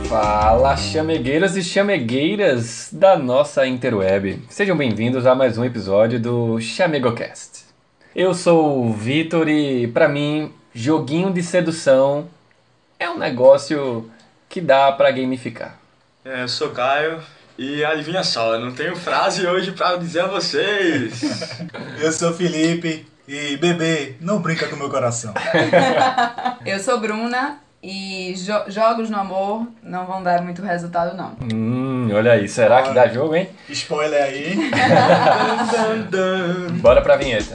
Fala, chamegueiras e chamegueiras da nossa interweb. Sejam bem-vindos a mais um episódio do ChamegoCast. Eu sou o Vitor e, pra mim, joguinho de sedução é um negócio que dá pra gamificar. Eu sou o Caio e adivinha só, eu não tenho frase hoje pra dizer a vocês. Eu sou o Felipe e, bebê, não brinca com meu coração. Eu sou Bruna e jogos no amor não vão dar muito resultado, não. Olha aí, será que dá jogo, hein? Spoiler aí. Dun, dun, dun. Bora pra vinheta.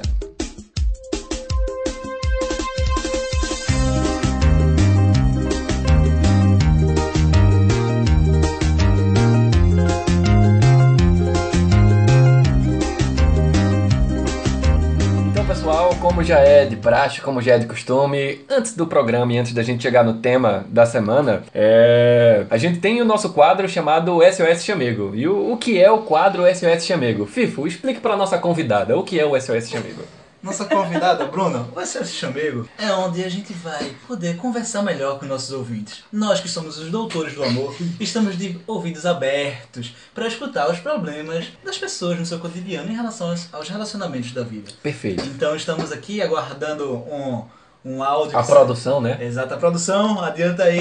Pessoal, como já é de praxe, como já é de costume, antes do programa e antes da gente chegar no tema da semana, a gente tem o nosso quadro chamado SOS Chamego. E o que é o quadro SOS Chamego? Fifo, explique para nossa convidada o que é o SOS Chamego. Nossa convidada, Bruna, o SOS Chamego é onde a gente vai poder conversar melhor com nossos ouvintes. Nós que somos os doutores do amor, estamos de ouvidos abertos para escutar os problemas das pessoas no seu cotidiano em relação aos relacionamentos da vida. Perfeito. Então estamos aqui aguardando um áudio. A produção, né? Exato, a produção, adianta aí.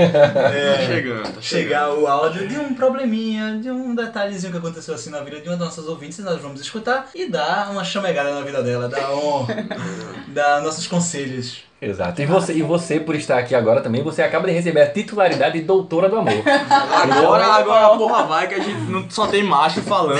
Chegar o áudio de um probleminha, de um detalhezinho que aconteceu assim na vida de uma das nossas ouvintes, e nós vamos escutar e dar uma chamegada na vida dela, dar nossos conselhos. Exato. E você, por estar aqui agora também, você acaba de receber a titularidade de doutora do amor. Agora a porra vai que a gente não só tem macho falando.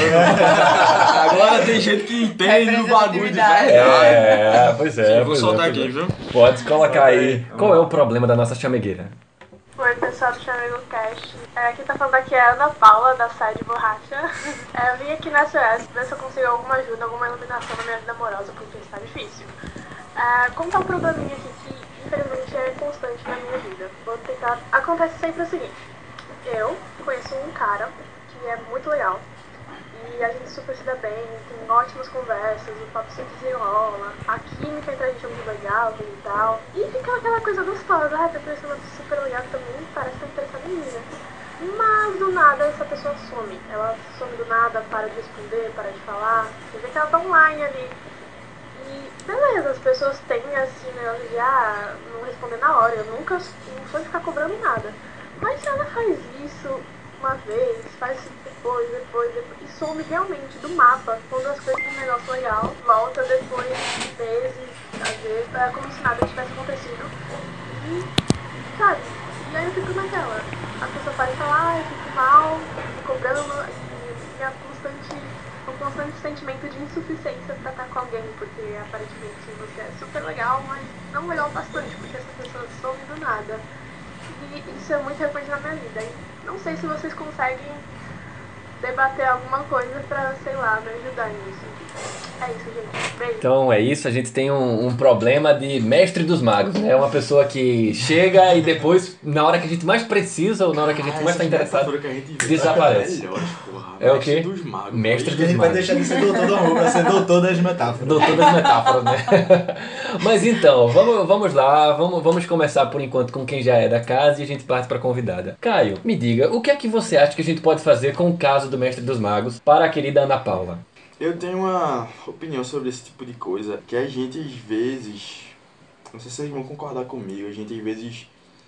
Agora tem gente que entende do bagulho de verdade. Pois é. Vou soltar aqui, viu? Pode colocar aí. Qual é o problema da nossa chamegueira? Oi, pessoal do ChamegoCast. Quem tá falando aqui é a Ana Paula, da Sai de Borracha. Eu vim aqui na SOS ver se eu consigo alguma ajuda, alguma iluminação na minha vida amorosa, porque está difícil. Contar um probleminha aqui que, infelizmente, é constante na minha vida. Vou tentar... Acontece sempre o seguinte. Eu conheço um cara que é muito legal. E a gente super se dá bem, tem ótimas conversas, o papo sempre desenrola, a química entre a gente é muito legal e tal. E fica aquela coisa gostosa, tá parecendo super legal também, parece estar interessada em mim, né? Mas do nada essa pessoa some. Ela some do nada, para de responder, para de falar. Você vê que ela tá online ali. E beleza, as pessoas têm assim, né, de não responder na hora. Eu nunca não sou de ficar cobrando nada. Mas se ela faz isso uma vez, faz depois, e some realmente do mapa, quando as coisas têm um negócio legal, volta depois de meses, às vezes, como se nada tivesse acontecido. E, sabe, e aí eu fico naquela. A pessoa pode falar, eu fico mal, fico cobrando, e um constante sentimento de insuficiência pra estar com alguém, porque aparentemente você é super legal, mas não legal bastante, porque essa pessoa some do nada. E isso é muito recorrente na minha vida. E não sei se vocês conseguem debater alguma coisa pra, sei lá, me ajudar nisso. É isso, gente. Beijo. Então é isso, a gente tem um problema de mestre dos magos, né? Uma pessoa que chega e depois, na hora que a gente mais precisa ou na hora que a gente mais está interessado, desaparece. É o quê? Dos magos. Mestre A dos gente vai magos. deixar de ser doutor do amor pra ser doutor das metáforas. Doutor das metáforas, né? Mas então, vamos lá, vamos começar por enquanto com quem já é da casa e a gente parte para a convidada. Caio, me diga, o que é que você acha que a gente pode fazer com o caso do Mestre dos Magos para a querida Ana Paula? Eu tenho uma opinião sobre esse tipo de coisa, que a gente às vezes, não sei se vocês vão concordar comigo, a gente às vezes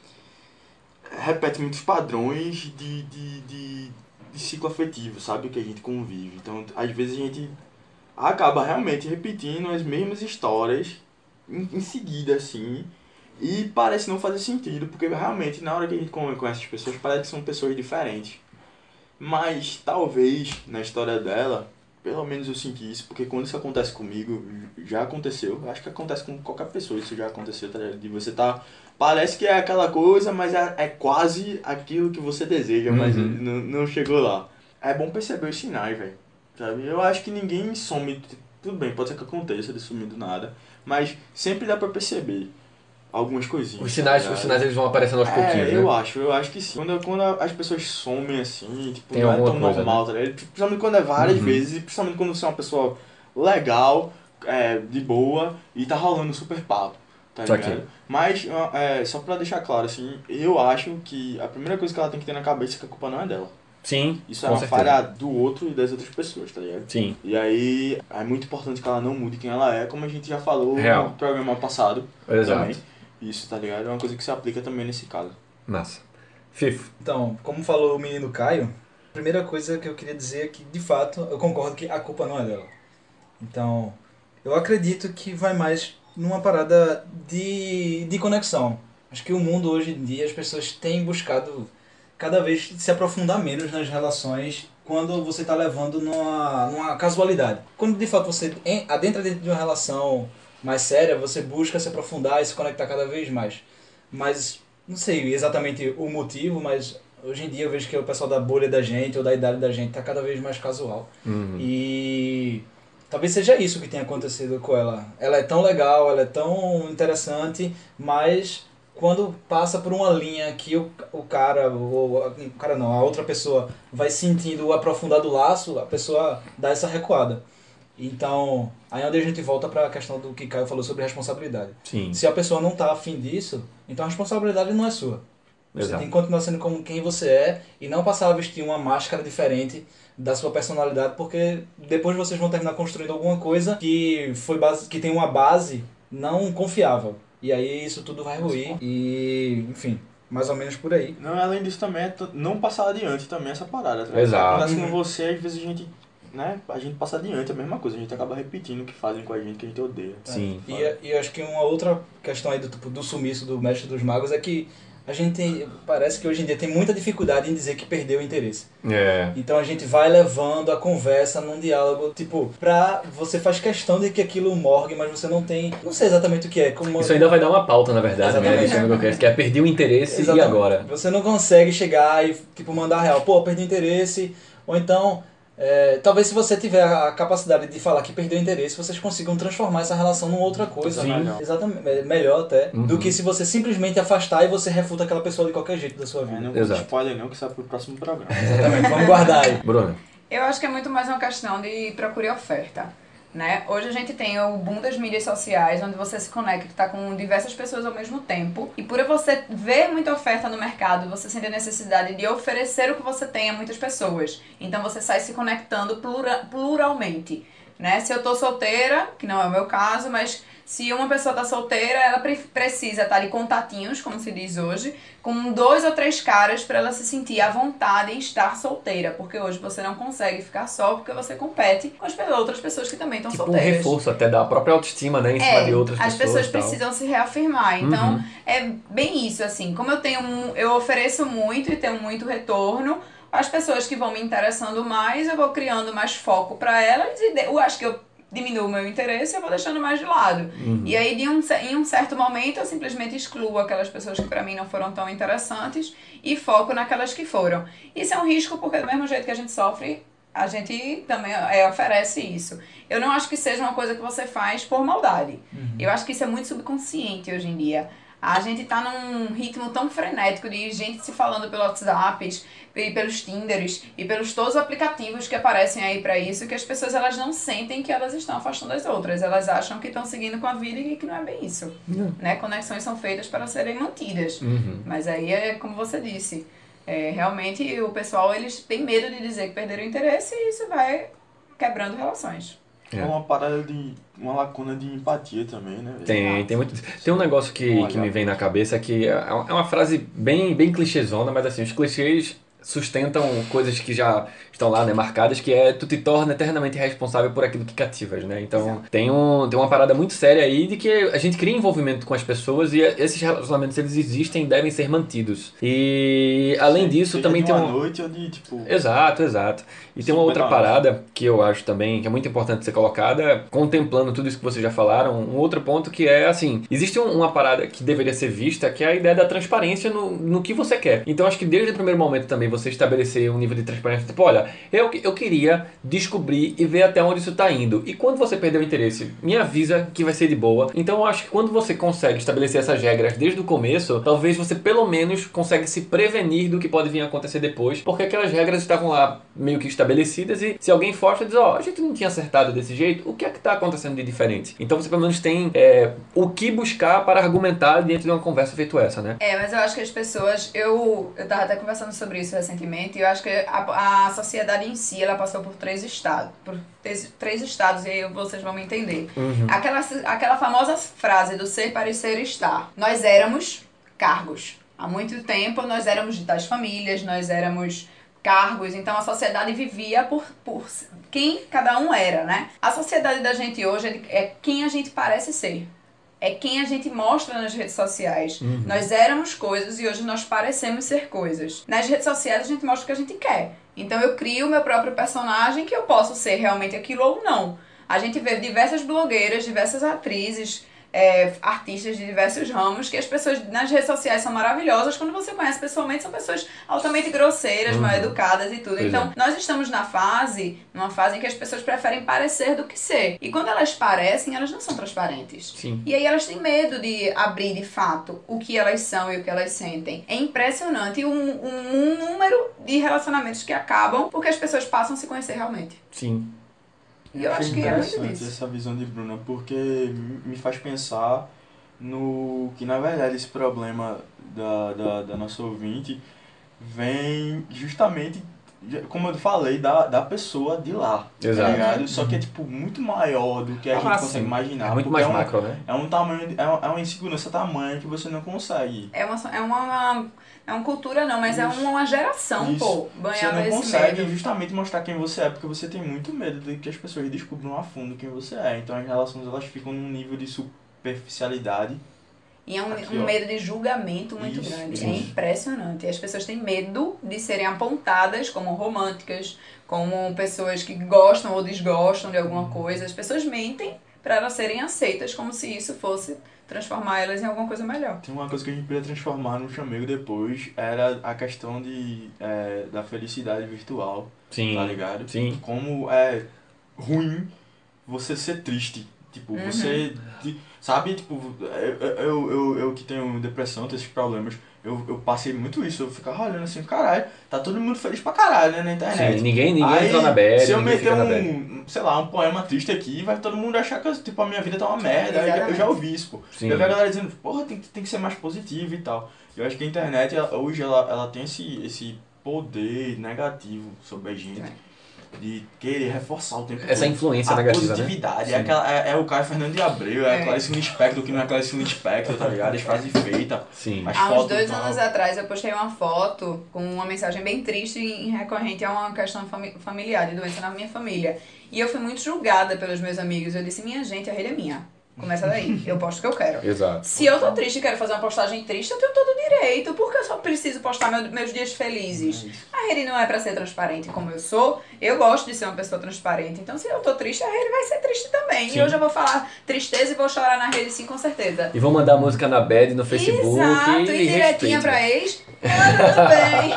repete muitos padrões de ciclo afetivo, sabe? Que a gente convive. Então, às vezes a gente acaba realmente repetindo as mesmas histórias em seguida, assim, e parece não fazer sentido, porque realmente na hora que a gente conhece as pessoas, parece que são pessoas diferentes. Mas talvez na história dela, pelo menos eu senti isso, porque quando isso acontece comigo, já aconteceu, acho que acontece com qualquer pessoa, isso já aconteceu, tá ligado? De você tá, parece que é aquela coisa, mas é quase aquilo que você deseja, mas não chegou lá. É bom perceber os sinais, velho, sabe? Eu acho que ninguém some, tudo bem, pode ser que aconteça de sumir do nada, mas sempre dá pra perceber algumas coisinhas. Os sinais eles vão aparecendo aos pouquinhos, né? Eu acho que sim. Quando as pessoas somem assim, tipo, tem não é tão coisa, normal, né? tá ligado? Principalmente quando é várias vezes, e principalmente quando você é uma pessoa legal, de boa, e tá rolando super papo. tá Só ligado? Mas, só pra deixar claro, assim, eu acho que a primeira coisa que ela tem que ter na cabeça é que a culpa não é dela. Sim, Isso é com uma certeza. falha do outro e das outras pessoas, tá ligado? Sim. E aí, é muito importante que ela não mude quem ela é, como a gente já falou Real. no programa passado. Exato. Também. Isso, tá ligado? É uma coisa que se aplica também nesse caso. Massa. Fifo. Então, como falou o menino Caio, a primeira coisa que eu queria dizer é que, de fato, eu concordo que a culpa não é dela. Então, eu acredito que vai mais numa parada de conexão. Acho que o mundo hoje em dia, as pessoas têm buscado cada vez se aprofundar menos nas relações quando você está levando numa casualidade. Quando de fato você adentra dentro de uma relação mais séria, você busca se aprofundar e se conectar cada vez mais. Mas, não sei exatamente o motivo, mas hoje em dia eu vejo que o pessoal da bolha da gente ou da idade da gente está cada vez mais casual. E talvez seja isso que tenha acontecido com ela. Ela é tão legal, ela é tão interessante, mas quando passa por uma linha que o cara, ou o cara não, a outra pessoa vai sentindo o aprofundar do laço, a pessoa dá essa recuada. Então, aí é onde a gente volta para a questão do que Caio falou sobre responsabilidade. Sim. Se a pessoa não está afim disso, então a responsabilidade não é sua. Você Exato. tem que continuar sendo como quem você é e não passar a vestir uma máscara diferente da sua personalidade, porque depois vocês vão terminar construindo alguma coisa que que tem uma base não confiável. E aí isso tudo vai ruir e, enfim, mais ou menos por aí. Não, além disso também é não passar adiante também essa parada. Tá? Exato. Acontece com você, às vezes a gente passa adiante, é a mesma coisa, a gente acaba repetindo o que fazem com a gente, que a gente odeia. Sim. E eu acho que uma outra questão aí do sumiço do Mestre dos Magos é que a gente parece que hoje em dia tem muita dificuldade em dizer que perdeu o interesse. É. Então a gente vai levando a conversa num diálogo, tipo, você faz questão de que aquilo morgue, mas você não sei exatamente o que é. Isso ainda vai dar uma pauta, na verdade, Exatamente. né? Desse Amigocast, que é perder o interesse Exatamente. e agora. Você não consegue chegar e, tipo, mandar real, pô, perdi o interesse, ou então, talvez se você tiver a capacidade de falar que perdeu o interesse, vocês consigam transformar essa relação numa outra coisa. Sim. Melhor. Exatamente, melhor até, do que se você simplesmente afastar e você refuta aquela pessoa de qualquer jeito da sua vida. Não Exato. spoiler não, que isso é pro próximo programa. Exatamente, vamos guardar aí. Bruna. Eu acho que é muito mais uma questão de procura e oferta, né? Hoje a gente tem o boom das mídias sociais, onde você se conecta com diversas pessoas ao mesmo tempo. E por você ver muita oferta no mercado, você sente a necessidade de oferecer o que você tem a muitas pessoas. Então você sai se conectando pluralmente, né? Se eu tô solteira, que não é o meu caso, mas se uma pessoa tá solteira, ela precisa estar de contatinhos, como se diz hoje, com 2 ou 3 caras para ela se sentir à vontade em estar solteira. Porque hoje você não consegue ficar só porque você compete com as outras pessoas que também estão Tipo um solteiras. reforço até da própria autoestima, né? Em cima de outras pessoas. As pessoas e tal. precisam se reafirmar. Então, é bem isso, assim. Como eu ofereço muito e tenho muito retorno, as pessoas que vão me interessando mais, eu vou criando mais foco para elas e eu acho que eu diminuo o meu interesse e eu vou deixando mais de lado. E aí, em um certo momento, eu simplesmente excluo aquelas pessoas que para mim não foram tão interessantes e foco naquelas que foram. Isso é um risco porque do mesmo jeito que a gente sofre, a gente também oferece isso. Eu não acho que seja uma coisa que você faz por maldade. Eu acho que isso é muito subconsciente hoje em dia. A gente tá num ritmo tão frenético de gente se falando pelo WhatsApp e pelos Tinders e pelos todos os aplicativos que aparecem aí pra isso, que as pessoas elas não sentem que elas estão afastando as outras. Elas acham que estão seguindo com a vida e que não é bem isso. Né? Conexões são feitas para serem mantidas. Mas aí é como você disse. Realmente o pessoal eles têm medo de dizer que perderam o interesse e isso vai quebrando relações. É uma parada uma lacuna de empatia também, né? Tem muito. Tem um negócio que me vem na cabeça que é uma frase bem clichêzona, mas assim, os clichês sustentam coisas que já estão lá, né, marcadas, que é tu te torna eternamente responsável por aquilo que cativas, né? Então tem uma parada muito séria aí de que a gente cria envolvimento com as pessoas e esses relacionamentos eles existem e devem ser mantidos. E além disso também tem uma noite ou de tipo. Exato. E tem uma outra parada que eu acho também que é muito importante ser colocada, contemplando tudo isso que vocês já falaram, um outro ponto que é assim, existe uma parada que deveria ser vista, que é a ideia da transparência no que você quer. Então acho que desde o primeiro momento também você estabelecer um nível de transparência. Tipo, olha, eu queria descobrir e ver até onde isso está indo. E quando você perder o interesse, me avisa que vai ser de boa. Então eu acho que quando você consegue estabelecer essas regras desde o começo, talvez você pelo menos consegue se prevenir do que pode vir a acontecer depois, porque aquelas regras estavam lá meio que estabelecidas e se alguém foge, diz, ó, a gente não tinha acertado desse jeito, o que é que está acontecendo de diferente? Então você pelo menos tem o que buscar para argumentar dentro de uma conversa feito essa, né? Mas eu acho que as pessoas, eu tava até conversando sobre isso recentemente, e eu acho que a sociedade em si, ela passou por três estados, e aí vocês vão me entender. Aquela famosa frase do ser, parecer, estar. Nós éramos cargos. Há muito tempo nós éramos de tais famílias, nós éramos cargos, então a sociedade vivia por quem cada um era, né? A sociedade da gente hoje é quem a gente parece ser. É quem a gente mostra nas redes sociais. Nós éramos coisas e hoje nós parecemos ser coisas. Nas redes sociais a gente mostra o que a gente quer. Então eu crio o meu próprio personagem que eu posso ser realmente aquilo ou não. A gente vê diversas blogueiras, diversas atrizes, artistas de diversos ramos, que as pessoas nas redes sociais são maravilhosas, quando você conhece pessoalmente são pessoas altamente grosseiras, mal educadas e tudo. Então nós estamos numa fase em que as pessoas preferem parecer do que ser. E quando elas parecem, elas não são transparentes. Sim. E aí elas têm medo de abrir de fato o que elas são e o que elas sentem. É impressionante um número de relacionamentos que acabam porque as pessoas passam a se conhecer realmente. Sim. E eu acho que é muito interessante disso. essa visão de Bruna, porque me faz pensar no que, na verdade, esse problema da nossa ouvinte vem justamente, como eu falei, da pessoa de lá. Exato. Tá ligado? Só que é, tipo, muito maior do que a gente consegue sim. imaginar. É muito porque mais macro, né? É um tamanho, é uma insegurança tamanha que você não consegue. É uma cultura não, mas é uma geração, Isso. pô, Você banhada não nesse consegue medo. justamente mostrar quem você é, porque você tem muito medo de que as pessoas descubram a fundo quem você é. Então as relações elas ficam num nível de superficialidade. E é um Aqui, ó. medo de julgamento muito Isso, grande. isso. É impressionante. E as pessoas têm medo de serem apontadas como românticas, como pessoas que gostam ou desgostam de alguma coisa. As pessoas mentem para elas serem aceitas, como se isso fosse transformar elas em alguma coisa melhor. Tem uma coisa que a gente podia transformar no chamego depois, era a questão da felicidade virtual, Sim. tá ligado? Sim. Como é ruim você ser triste. Tipo, você... Sabe, tipo, eu que tenho depressão, tenho esses problemas, eu passei muito isso, eu ficava olhando assim, caralho, tá todo mundo feliz pra caralho, né, na internet. Sim, ninguém Aí, entra na bad, se eu ninguém meter fica na bad. sei lá, um poema triste aqui, vai todo mundo achar que tipo, a minha vida tá uma merda. Eu já ouvi isso, pô. Sim. Eu vi a galera dizendo, porra, tem que ser mais positivo e tal. Eu acho que a internet, hoje, ela tem esse poder negativo sobre a gente. De querer reforçar o tempo todo. Essa influência a negativa, positividade. né? É o Caio Fernando de Abreu, é a Clarice Lispector, que não é a Clarice Lispector, tá ligado? As frases feitas. Sim. As Há uns fotos 2 e tal. anos atrás eu postei uma foto com uma mensagem bem triste e recorrente a uma questão familiar, de doença na minha família. E eu fui muito julgada pelos meus amigos. Eu disse, minha gente, a rede é minha. Começa daí, eu posto o que eu quero. Exato. Se eu tô triste e quero fazer uma postagem triste, eu tenho todo o direito, porque eu só preciso postar meus dias felizes. A rede não é pra ser transparente como eu sou, eu gosto de ser uma pessoa transparente, então se eu tô triste, a rede vai ser triste também. Sim. E hoje eu vou falar tristeza e vou chorar na rede sim, com certeza. E vão mandar música na bad no Facebook. Exato, e direitinha pra ex, tudo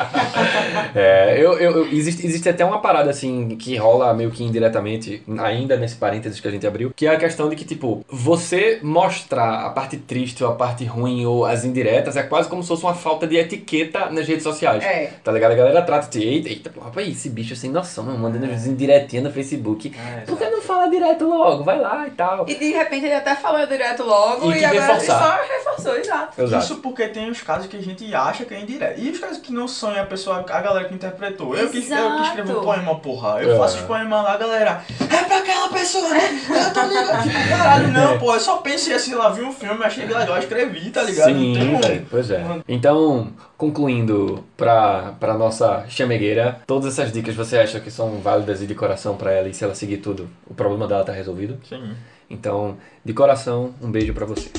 bem. Existe até uma parada assim que rola meio que indiretamente, ainda nesse parênteses que a gente abriu, que é a questão de que, tipo, você mostrar a parte triste ou a parte ruim ou as indiretas é quase como se fosse uma falta de etiqueta nas redes sociais. É. Tá ligado? A galera trata de eita, porra, rapaz, esse bicho é sem noção, mandando as indiretinhas no Facebook. Por que não fala direto logo? Vai lá e tal. E de repente ele até falou direto logo E e que agora ele reforçar. só reforçou, exato. Exato. Isso porque tem os casos que a gente acha que é indireto. E os casos que não são, a pessoa, a galera que interpretou. Eu que escrevo o poema, porra. Eu faço os poemas lá, a galera. É pra aquela pessoa, né? Eu tô ligado. Tipo, caralho, não, pô. Eu só pensei assim, lá vi um filme, achei legal, escrevi, tá ligado? Sim, não tem velho, pois é. Então, concluindo pra nossa chamegueira, todas essas dicas você acha que são válidas e de coração pra ela, e se ela seguir tudo, o problema dela tá resolvido? Sim. Então, de coração, um beijo pra você.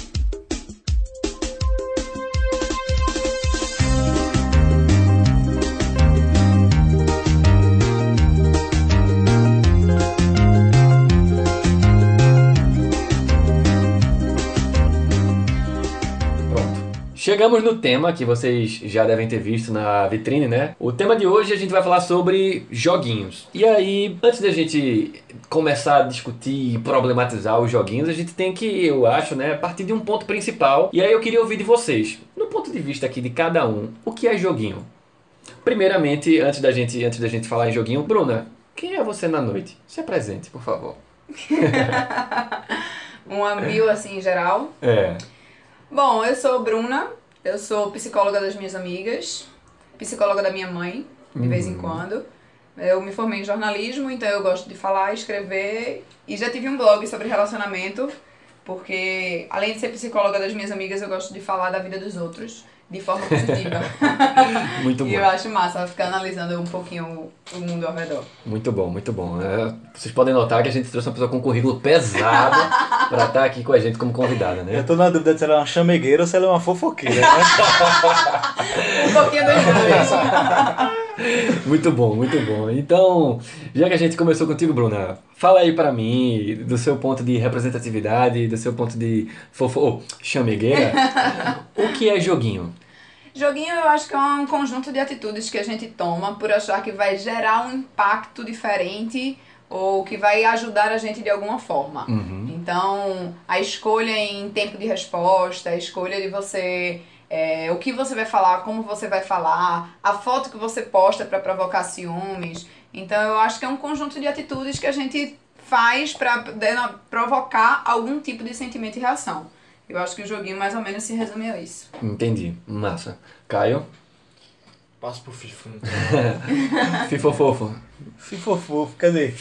chegamos no tema que vocês já devem ter visto na vitrine, né? O tema de hoje a gente vai falar sobre joguinhos. E aí, antes da gente começar a discutir e problematizar os joguinhos, a gente tem que, eu acho, né, partir de um ponto principal. E aí eu queria ouvir de vocês, no ponto de vista aqui de cada um, o que é joguinho? Primeiramente, antes da gente falar em joguinho, Bruna, quem é você na noite? Se apresente, por favor. Um amigo assim em geral. Bom, eu sou Bruna, eu sou psicóloga das minhas amigas, psicóloga da minha mãe, de vez em quando. Eu me formei em jornalismo, então eu gosto de falar, escrever, e já tive um blog sobre relacionamento, porque além de ser psicóloga das minhas amigas, eu gosto de falar da vida dos outros de forma positiva. Muito bom. E eu acho massa ficar analisando um pouquinho o mundo ao redor. Muito bom, muito bom. Vocês podem notar que a gente trouxe uma pessoa com um currículo pesado pra estar aqui com a gente como convidada, né? Eu tô na dúvida se ela é uma chamegueira ou se ela é uma fofoqueira, né? Um pouquinho dos dois. Muito bom, muito bom. Então, já que a gente começou contigo, Bruna, fala aí pra mim, do seu ponto de representatividade, do seu ponto de chamegueira, o que é joguinho? Joguinho eu acho que é um conjunto de atitudes que a gente toma por achar que vai gerar um impacto diferente ou que vai ajudar a gente de alguma forma. Então, a escolha em tempo de resposta, a escolha de você... o que você vai falar, como você vai falar, a foto que você posta para provocar ciúmes. Então eu acho que é um conjunto de atitudes que a gente faz para provocar algum tipo de sentimento e reação. Eu acho que o joguinho mais ou menos se resume a isso. Entendi, massa. Caio? Passo pro FIFA. Fifofofo. Fifofofo, cadê?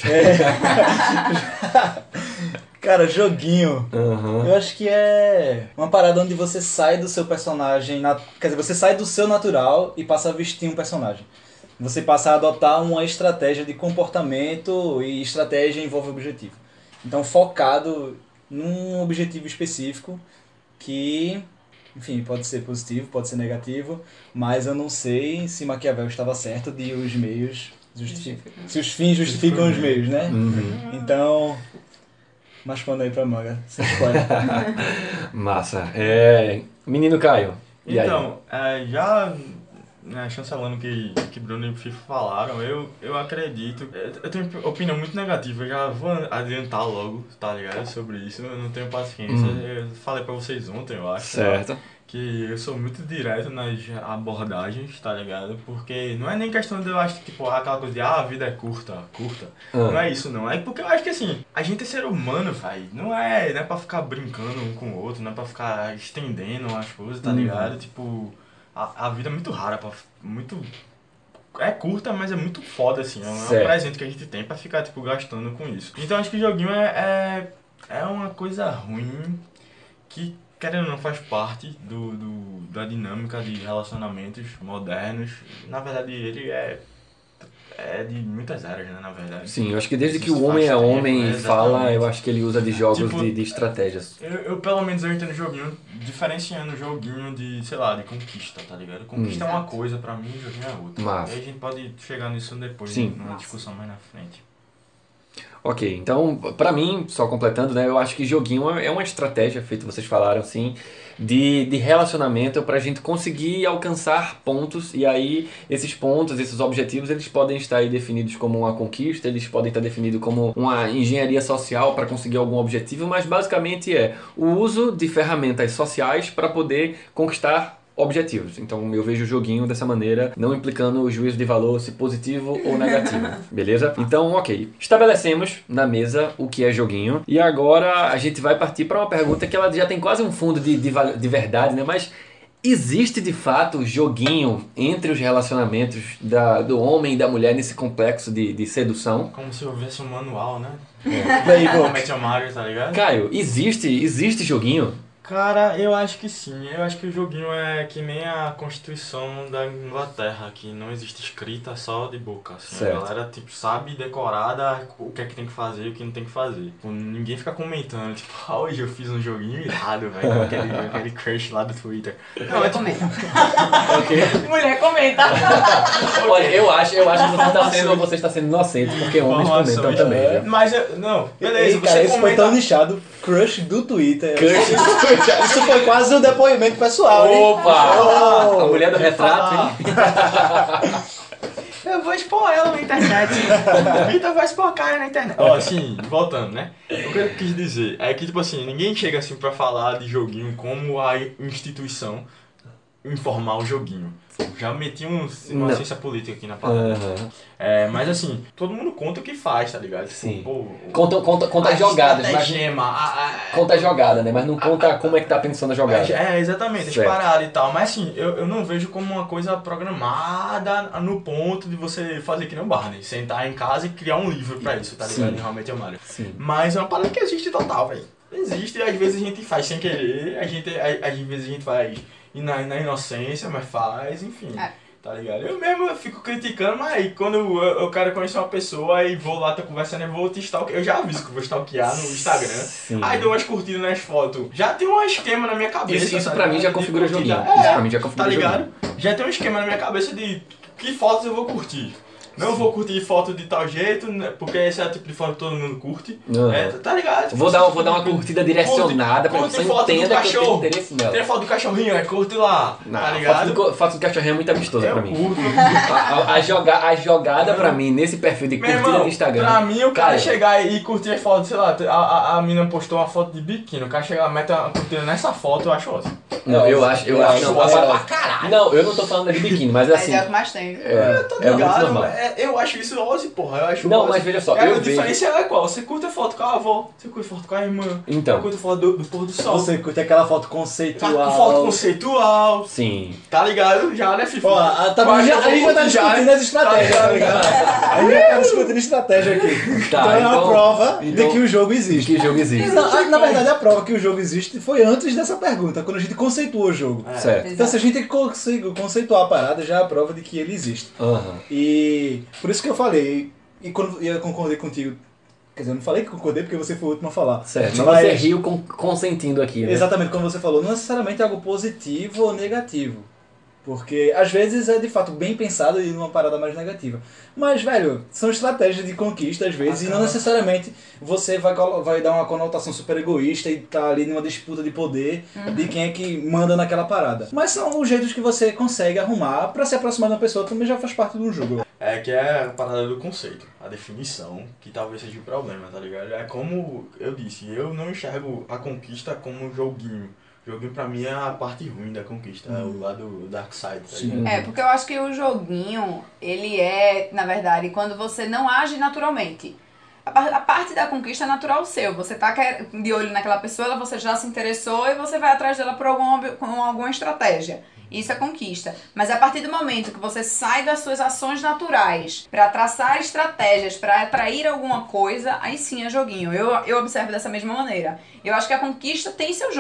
Cara, joguinho, eu acho que é uma parada onde você sai do seu personagem, quer dizer, você sai do seu natural e passa a vestir um personagem. Você passa a adotar uma estratégia de comportamento e estratégia envolve objetivo. Então, focado num objetivo específico que, enfim, pode ser positivo, pode ser negativo, mas eu não sei se Maquiavel estava certo de os meios se os fins justificam os meios, né? Então... Mas quando aí pra manga, sem spoiler. Massa. Menino Caio. E então, já chancelando o que Bruno e Fifa falaram, eu acredito. Eu tenho opinião muito negativa, eu já vou adiantar logo, tá ligado? Sobre isso, eu não tenho paciência. Eu falei pra vocês ontem, eu acho. Certo. Que eu sou muito direto nas abordagens, tá ligado? Porque não é nem questão de eu acho que, tipo, aquela coisa de a vida é curta. Não é isso, não. É porque eu acho que, assim, a gente é ser humano, velho. Não é pra ficar brincando um com o outro, não é pra ficar estendendo as coisas, tá ligado? Tipo, a vida é muito rara, é curta, mas é muito foda, assim. É um presente que a gente tem pra ficar, tipo, gastando com isso. Então acho que o joguinho é uma coisa ruim que... querendo ou não, faz parte da dinâmica de relacionamentos modernos. Na verdade, ele é de muitas eras, né, na verdade. Sim, eu acho que desde que o homem é homem fala, eu acho que ele usa de jogos, tipo, de estratégias. Eu pelo menos, eu entendo joguinho, diferenciando joguinho de, sei lá, de conquista, tá ligado? Conquista é uma coisa, pra mim, joguinho é outra. Massa. Aí a gente pode chegar nisso depois, sim, numa discussão mais na frente. Ok, então, pra mim, só completando, né, eu acho que joguinho é uma estratégia, feito vocês falaram, assim, de relacionamento pra gente conseguir alcançar pontos, e aí esses pontos, esses objetivos, eles podem estar aí definidos como uma conquista, eles podem estar definidos como uma engenharia social para conseguir algum objetivo, mas basicamente é o uso de ferramentas sociais para poder conquistar objetivos. Então eu vejo o joguinho dessa maneira, não implicando o juízo de valor se positivo ou negativo, beleza? Então, ok. Estabelecemos na mesa o que é joguinho e agora a gente vai partir para uma pergunta que ela já tem quase um fundo de verdade, né? Mas existe de fato joguinho entre os relacionamentos do homem e da mulher nesse complexo de sedução? Como se houvesse um manual, né? Daí, Realmente é o Mario, tá ligado? Caio, existe joguinho? Cara, eu acho que sim. Eu acho que o joguinho é que nem a Constituição da Inglaterra, que não existe escrita, só de boca. Assim. Certo. A galera tipo, sabe decorada o que é que tem que fazer e o que não tem que fazer. Tipo, ninguém fica comentando, tipo, hoje eu fiz um joguinho irado, velho, com aquele crush lá do Twitter. Não, Mulher comenta. Ok. Mulher comenta. Olha, eu acho que você está sendo inocente, porque homens comentam também. Né? Mas, não, beleza, Ei, cara, você isso foi comenta... tão nichado. crush do Twitter. Crush do Twitter. Isso foi quase um depoimento pessoal, hein? Opa! A mulher do retrato, hein? Eu vou expor ela na internet. Vitor vai expor a cara na internet. Ó, assim, voltando, né? O que eu quis dizer é que, tipo assim, ninguém chega assim pra falar de joguinho como a instituição informar o joguinho. Já meti uma ciência política aqui na palavra. Mas assim, todo mundo conta o que faz, tá ligado? Sim. Pô, Conta as jogadas, mas conta a jogada, né? Mas não conta como é que tá pensando a jogada. Exatamente, as paradas e tal. Mas assim, eu não vejo como uma coisa programada no ponto de você fazer que nem o Barney. Sentar em casa e criar um livro pra isso, tá ligado? Em Realmente é Mario. Sim. Mas é uma parada que existe total, velho. Existe e às vezes a gente faz sem querer, às vezes a gente faz na inocência, mas faz, enfim. Tá ligado? Eu mesmo fico criticando, mas aí quando eu quero conhecer uma pessoa e vou lá, tô conversando, eu vou te stalkear. Eu já aviso que vou stalkear no Instagram. Sim. Aí dou umas curtidas nas fotos. Já tem um esquema na minha cabeça. Isso tá pra ligado? mim já configura De joguinho. curtir. Isso pra mim já configura tá ligado? joguinho. Já tem um esquema na minha cabeça de que fotos eu vou curtir. Não vou curtir foto de tal jeito, né, porque esse é o tipo de foto que todo mundo curte. Tá ligado? Vou dar uma curtida direcionada pra que você entenda que eu tenho interesse nela. Tem a foto do cachorrinho, curte lá. Tá ligado? Foto do cachorrinho é muito amistosa pra mim. Curto. A jogada pra mim, nesse perfil de curtida de Instagram. Pra mim, o cara chegar e curtir as fotos, sei lá, a mina postou uma foto de biquíni, o cara chega e mete uma curtida nessa foto, eu acho ótimo. Não, eu acho Caralho. Não, eu não tô falando de biquíni, mas assim. Mas é o que mais tem. Eu tô muito ligado, normal. eu acho isso ótimo, porra. Eu acho Não, ótimo. mas veja só, A eu diferença é qual? Você curte a foto com a avó, você curte a foto com a irmã, Então. você curte a foto do pôr do sol. Você curte aquela foto Tá conceitual. com foto conceitual, Sim. tá ligado? Já, né, FIFA? Ó, a gente já tá discutindo as estratégias, tá ligado? A gente já tá discutindo estratégia aqui. Tá, Então é uma então- prova de então- que o jogo existe. Que jogo existe. Na verdade, a prova que o jogo existe foi antes dessa pergunta, quando a gente conceituou o jogo. Certo. Então se a gente conseguir conceituar a parada, já é a prova de que ele existe. Aham. E por isso que eu falei, e quando eu concordei contigo, quer dizer, eu não falei que concordei porque você foi o último a falar. Certo. Mas você riu consentindo aqui, né? Exatamente, como você falou, não necessariamente é algo positivo ou negativo. Porque às vezes é de fato bem pensado e numa parada mais negativa. Mas, velho, são estratégias de conquista às vezes e não necessariamente você vai dar uma conotação super egoísta e tá ali numa disputa de poder de quem é que manda naquela parada. Mas são os jeitos que você consegue arrumar pra se aproximar de uma pessoa, também já faz parte de um jogo. É que é a parada do conceito, a definição, que talvez seja o problema, tá ligado? É como eu disse, eu não enxergo a conquista como um joguinho. Joguinho pra mim é a parte ruim da conquista, é o lado do Dark Side, tá ligado? Porque eu acho que o joguinho, ele é, na verdade, quando você não age naturalmente. A parte da conquista é natural seu. Você tá de olho naquela pessoa, você já se interessou e você vai atrás dela por alguma estratégia. Isso é conquista. Mas a partir do momento que você sai das suas ações naturais pra traçar estratégias, pra atrair alguma coisa, aí sim é joguinho. Eu observo dessa mesma maneira. Eu acho que a conquista tem seu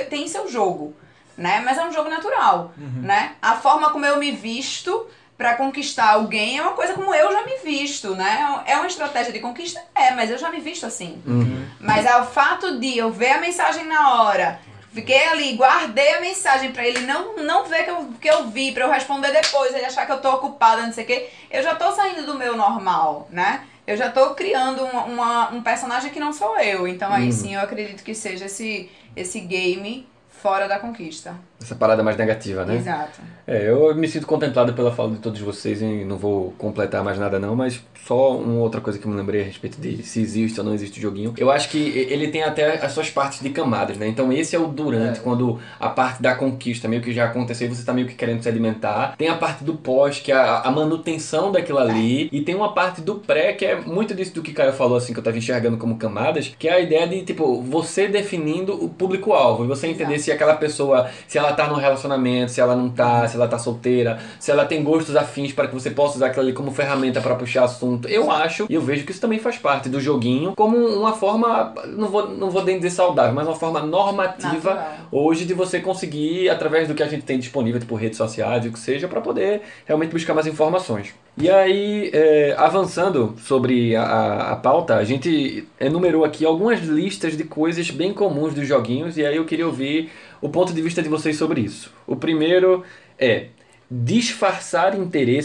jogo, né? Mas é um jogo natural, né? A forma como eu me visto pra conquistar alguém é uma coisa como eu já me visto, né? É uma estratégia de conquista? mas eu já me visto assim. Mas é o fato de eu ver a mensagem na hora, fiquei ali, guardei a mensagem pra ele não ver que eu vi, pra eu responder depois, ele achar que eu tô ocupada, não sei o quê. Eu já tô saindo do meu normal, né? Eu já tô criando um personagem que não sou eu. Então aí sim eu acredito que seja esse game fora da conquista. Essa parada mais negativa, né? Exato. Eu me sinto contemplado pela fala de todos vocês e não vou completar mais nada não, mas só uma outra coisa que eu me lembrei a respeito de se existe ou não existe o joguinho. Eu acho que ele tem até as suas partes de camadas, né? Então esse é o durante, quando a parte da conquista meio que já aconteceu e você tá meio que querendo sedimentar. Tem a parte do pós, que é a manutenção daquilo ali. E tem uma parte do pré, que é muito disso do que o Caio falou, assim, que eu tava enxergando como camadas, que é a ideia de, tipo, você definindo o público-alvo. E você entender se aquela pessoa, se ela tá no relacionamento, se ela não tá, se ela tá solteira, se ela tem gostos afins para que você possa usar aquilo ali como ferramenta para puxar assunto. Eu acho, e eu vejo que isso também faz parte do joguinho, como uma forma, não vou nem dizer saudável, mas uma forma normativa Natural. hoje de você conseguir, através do que a gente tem disponível, tipo redes sociais, o que seja, para poder realmente buscar mais informações. E aí, avançando sobre a pauta, a gente enumerou aqui algumas listas de coisas bem comuns dos joguinhos, e aí eu queria ouvir o ponto de vista de vocês sobre isso. O primeiro é disfarçar interesse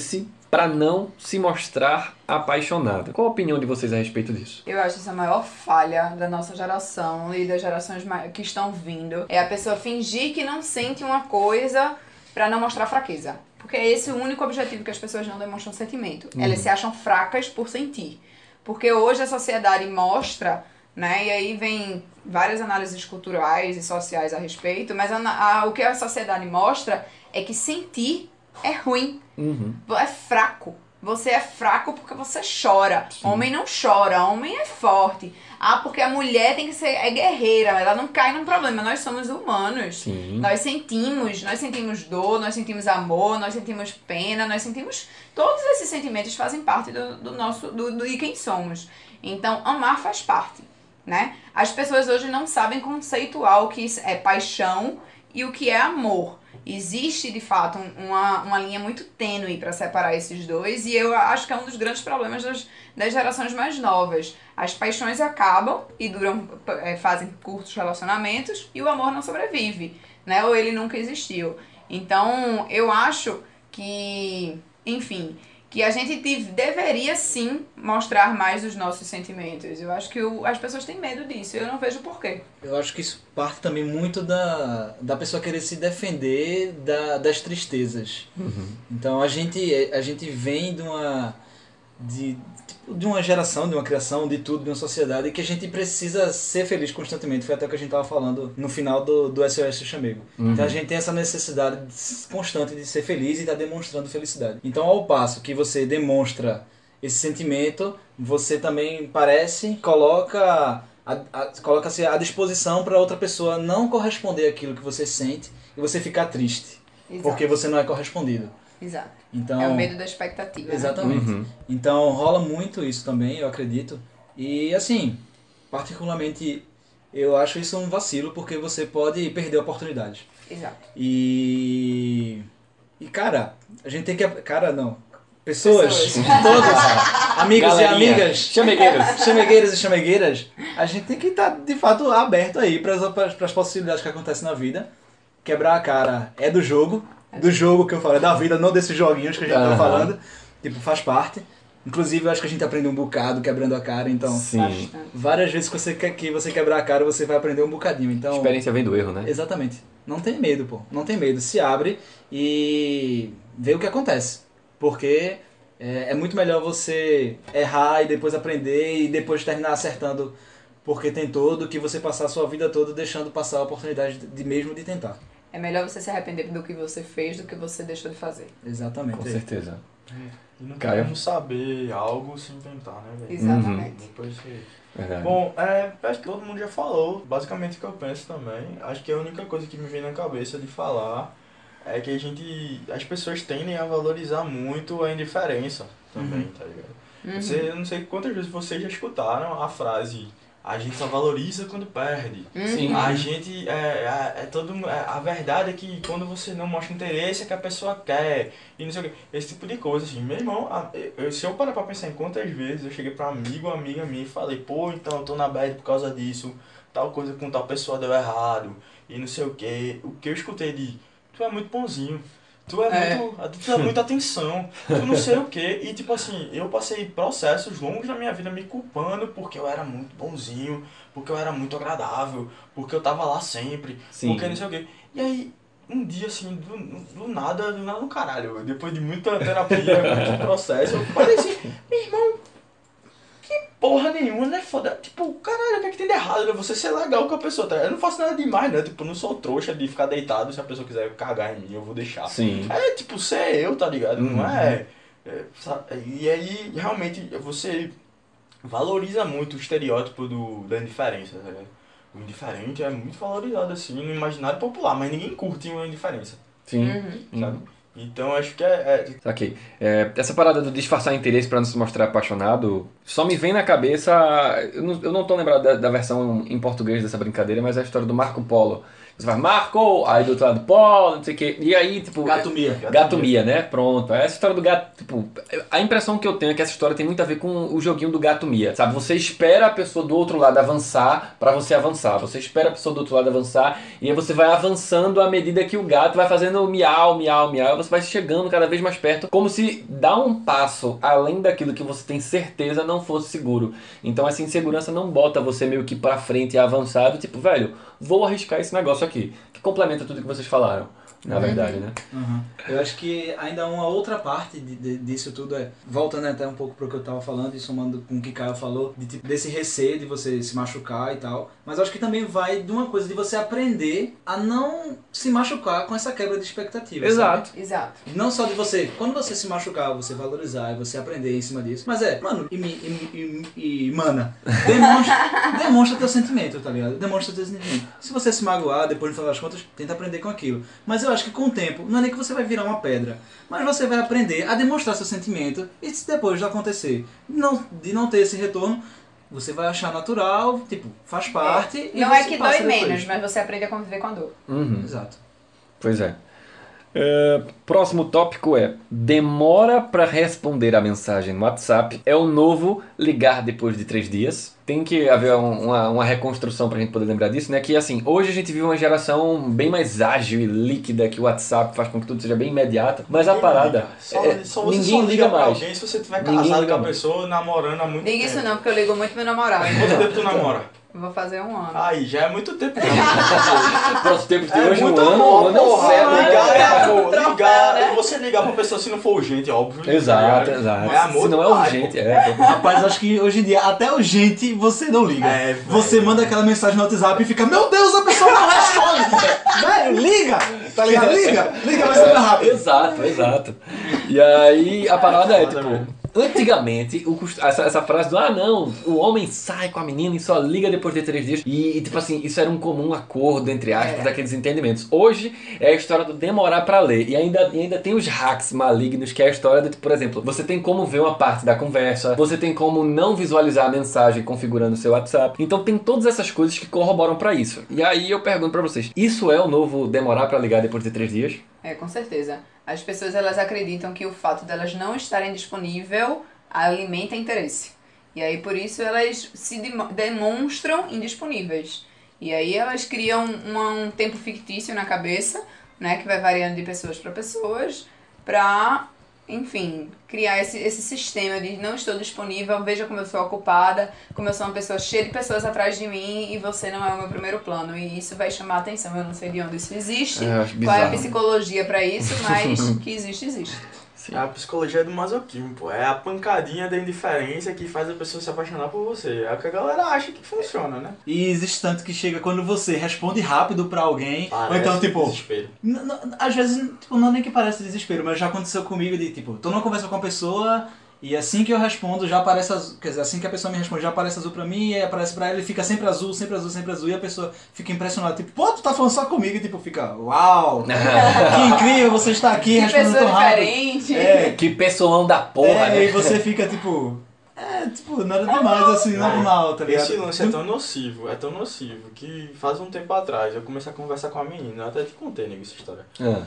para não se mostrar apaixonada. Qual a opinião de vocês a respeito disso? Eu acho essa a maior falha da nossa geração e das gerações que estão vindo. É a pessoa fingir que não sente uma coisa pra não mostrar fraqueza. Porque é esse o único objetivo que as pessoas não demonstram sentimento. Elas se acham fracas por sentir. Porque hoje a sociedade mostra, né, e aí vem várias análises culturais e sociais a respeito, mas o que a sociedade mostra é que sentir é ruim. É fraco. Você é fraco porque você chora. Sim. Homem não chora, homem é forte. Porque a mulher tem que ser guerreira, ela não cai num problema. Nós somos humanos. Sim. Nós sentimos dor, nós sentimos amor, nós sentimos pena, nós sentimos... Todos esses sentimentos fazem parte de quem somos. Então, amar faz parte, né? As pessoas hoje não sabem conceituar o que é paixão e o que é amor. Existe, de fato, uma linha muito tênue para separar esses dois, e eu acho que é um dos grandes problemas das gerações mais novas. As paixões acabam e fazem curtos relacionamentos, e o amor não sobrevive, né? Ou ele nunca existiu. Então, eu acho que, enfim, que a gente deveria sim mostrar mais os nossos sentimentos. Eu acho que as pessoas têm medo disso, eu não vejo porquê. Eu acho que isso parte também muito da pessoa querer se defender das tristezas. Então a gente vem de uma geração, de uma criação, de tudo, de uma sociedade que a gente precisa ser feliz constantemente. Foi até o que a gente estava falando no final do SOS Chamego. Então a gente tem essa necessidade constante de ser feliz e estar demonstrando felicidade. Então, ao passo que você demonstra esse sentimento, você também coloca-se à disposição para outra pessoa não corresponder àquilo que você sente e você ficar triste. Exato. Porque você não é correspondido. Exato. Então, é o medo da expectativa. Exatamente. Né? Então rola muito isso também, eu acredito. E assim, particularmente, eu acho isso um vacilo, porque você pode perder oportunidades. Exato. E cara, a gente tem que... Cara, não. Pessoas. Todos, amigos Galerinha, e amigas, chamegueiras e chamegueiras, a gente tem que estar, de fato, aberto aí para as possibilidades que acontecem na vida. Quebrar a cara é do jogo que eu falo, é da vida, não desses joguinhos que a gente tá falando. Tipo, faz parte. Inclusive, eu acho que a gente aprende um bocado quebrando a cara, então... Sim. Várias vezes que você quebrar a cara, você vai aprender um bocadinho, então... A experiência vem do erro, né? Exatamente. Não tem medo, pô. Não tem medo. Se abre e vê o que acontece. Porque é muito melhor você errar e depois aprender e depois terminar acertando porque tentou, do que você passar a sua vida toda deixando passar a oportunidade de tentar. É melhor você se arrepender do que você fez do que você deixou de fazer. Exatamente. Com certeza. E não Caio? podemos saber algo sem tentar, né, velho? Exatamente. Depois você... Verdade. Bom, acho que todo mundo já falou, basicamente o que eu penso também. Acho que a única coisa que me vem na cabeça de falar é que as pessoas tendem a valorizar muito a indiferença também, tá ligado? Eu não sei quantas vezes vocês já escutaram a frase: a gente só valoriza quando perde. Sim. A gente, a verdade é que quando você não mostra interesse é que a pessoa quer, e não sei o que, esse tipo de coisa, assim. Meu irmão, se eu parar pra pensar em quantas vezes eu cheguei pra amiga minha e falei, pô, então eu tô na bad por causa disso, tal coisa com tal pessoa deu errado, e não sei o que eu escutei tu é muito bonzinho, tu dá muita atenção, tu não sei o que. E tipo assim, eu passei processos longos na minha vida me culpando porque eu era muito bonzinho, porque eu era muito agradável, porque eu tava lá sempre, Sim. porque não sei o que. E aí, um dia assim, do nada no caralho, depois de muita terapia, muito processo, eu falei assim, meu irmão, que porra nenhuma, né? Foda. Tipo, caralho, o que é que tem de errado, né? Você ser legal com a pessoa, tá? Eu não faço nada demais, né? Tipo, eu não sou trouxa de ficar deitado, se a pessoa quiser cagar em mim, eu vou deixar. Sim. É, tipo, ser eu, tá ligado? Não e aí, realmente, você valoriza muito o estereótipo da indiferença, tá ligado? O indiferente é muito valorizado, assim, no imaginário popular, mas ninguém curte uma indiferença, Sim. sabe? Então, acho que Saquei. Essa parada do disfarçar interesse pra não se mostrar apaixonado, só me vem na cabeça... Eu não tô lembrado da versão em português dessa brincadeira, mas é a história do Marco Polo, Você faz Marco, aí do outro lado Paul, não sei o quê. E aí, tipo... Gato Mia, né? Pronto. Essa história do gato, tipo... A impressão que eu tenho é que essa história tem muito a ver com o joguinho do Gato Mia, sabe? Você espera a pessoa do outro lado avançar pra você avançar. Você espera a pessoa do outro lado avançar e aí você vai avançando à medida que o gato vai fazendo miau, miau, miau. Você vai chegando cada vez mais perto, como se dar um passo além daquilo que você tem certeza não fosse seguro. Então essa insegurança não bota você meio que pra frente e avançado, tipo, velho, vou arriscar esse negócio aqui, que complementa tudo que vocês falaram, na verdade, né? Eu acho que ainda uma outra parte disso tudo voltando até um pouco pro que eu tava falando e somando com o que Caio falou, desse receio de você se machucar e tal, mas eu acho que também vai de uma coisa de você aprender a não se machucar com essa quebra de expectativas. Exato. Sabe? Exato. Não só de você, quando você se machucar, você valorizar e você aprender em cima disso, mas mano, mana, demonstra teu sentimento, tá ligado? Demonstra teu sentimento. Se você se magoar, depois no final das contas, tenta aprender com aquilo. Mas eu acho que com o tempo, não é nem que você vai virar uma pedra, mas você vai aprender a demonstrar seu sentimento e se depois de acontecer, de não ter esse retorno, você vai achar natural, tipo, faz parte. E não é você que passa dói depois. menos, mas você aprende a conviver com a dor. Exato. Pois é. Próximo tópico é: demora para responder a mensagem no WhatsApp é o novo ligar depois de 3 dias. Tem que haver uma reconstrução pra gente poder lembrar disso, né? Que assim, hoje a gente vive uma geração bem mais ágil e líquida, que o WhatsApp faz com que tudo seja bem imediato. Mas a parada Só ninguém você liga pra mais. alguém se você tiver Ninguém casado liga com a mais. pessoa, namorando há muito tempo. Diga isso não, porque eu ligo muito meu namorado. Quanto tempo tu namora? Vou fazer 1 ano. Aí, já é muito tempo. Para os tempos de hoje, muito um amor, ano é um porra. século, né? Ligar é amor. Troféu, Ligar, né? você ligar pra pessoa se não for urgente, óbvio. Exato, tá ligado? exato. É amor Se não é do pai, urgente, pô. Rapaz, acho que hoje em dia, até urgente, você não liga. Velho. Você manda aquela mensagem no WhatsApp e fica, meu Deus, a pessoa não responde. Velho, liga. Tá ligado? Liga, vai ser mais rápido. Exato. E aí a parada é, tipo, antigamente, essa frase do não, o homem sai com a menina e só liga depois de 3 dias. E tipo assim, isso era um comum acordo, entre aspas, daqueles entendimentos. Hoje é a história do demorar pra ler. E ainda tem os hacks malignos, que é a história de, por exemplo, você tem como ver uma parte da conversa, você tem como não visualizar a mensagem configurando o seu WhatsApp. Então tem todas essas coisas que corroboram pra isso. E aí eu pergunto pra vocês, isso é o novo demorar pra ligar depois de 3 dias? Com certeza. As pessoas, elas acreditam que o fato delas não estarem disponível alimenta interesse. E aí, por isso, elas se demonstram indisponíveis. E aí, elas criam um tempo fictício na cabeça, né, que vai variando de pessoas para pessoas, pra, enfim, criar esse sistema de não estou disponível, veja como eu sou ocupada, como eu sou uma pessoa cheia de pessoas atrás de mim e você não é o meu primeiro plano. E isso vai chamar a atenção. Eu não sei de onde isso existe, qual é a psicologia pra isso, mas que existe. A psicologia do masoquismo, pô. É a pancadinha da indiferença que faz a pessoa se apaixonar por você. É o que a galera acha que funciona, né? E existe tanto que chega quando você responde rápido pra alguém, ou Parece então, tipo... desespero. Às vezes, tipo, não é nem que parece desespero, mas já aconteceu comigo de, tipo, tô numa conversa com uma pessoa e assim que eu respondo já aparece azul, quer dizer, assim que a pessoa me responde já aparece azul pra mim e aí aparece pra ela e fica sempre azul e a pessoa fica impressionada, tipo, pô, tu tá falando só comigo e tipo, fica, uau, que incrível você está aqui Que respondendo pessoa tão rápido. diferente. Que pessoão da porra, né? E você fica, tipo, nada demais, assim, normal, tá ligado? Esse lance é tão nocivo, que faz um tempo atrás eu comecei a conversar com a menina, eu até te contei, nego, essa história.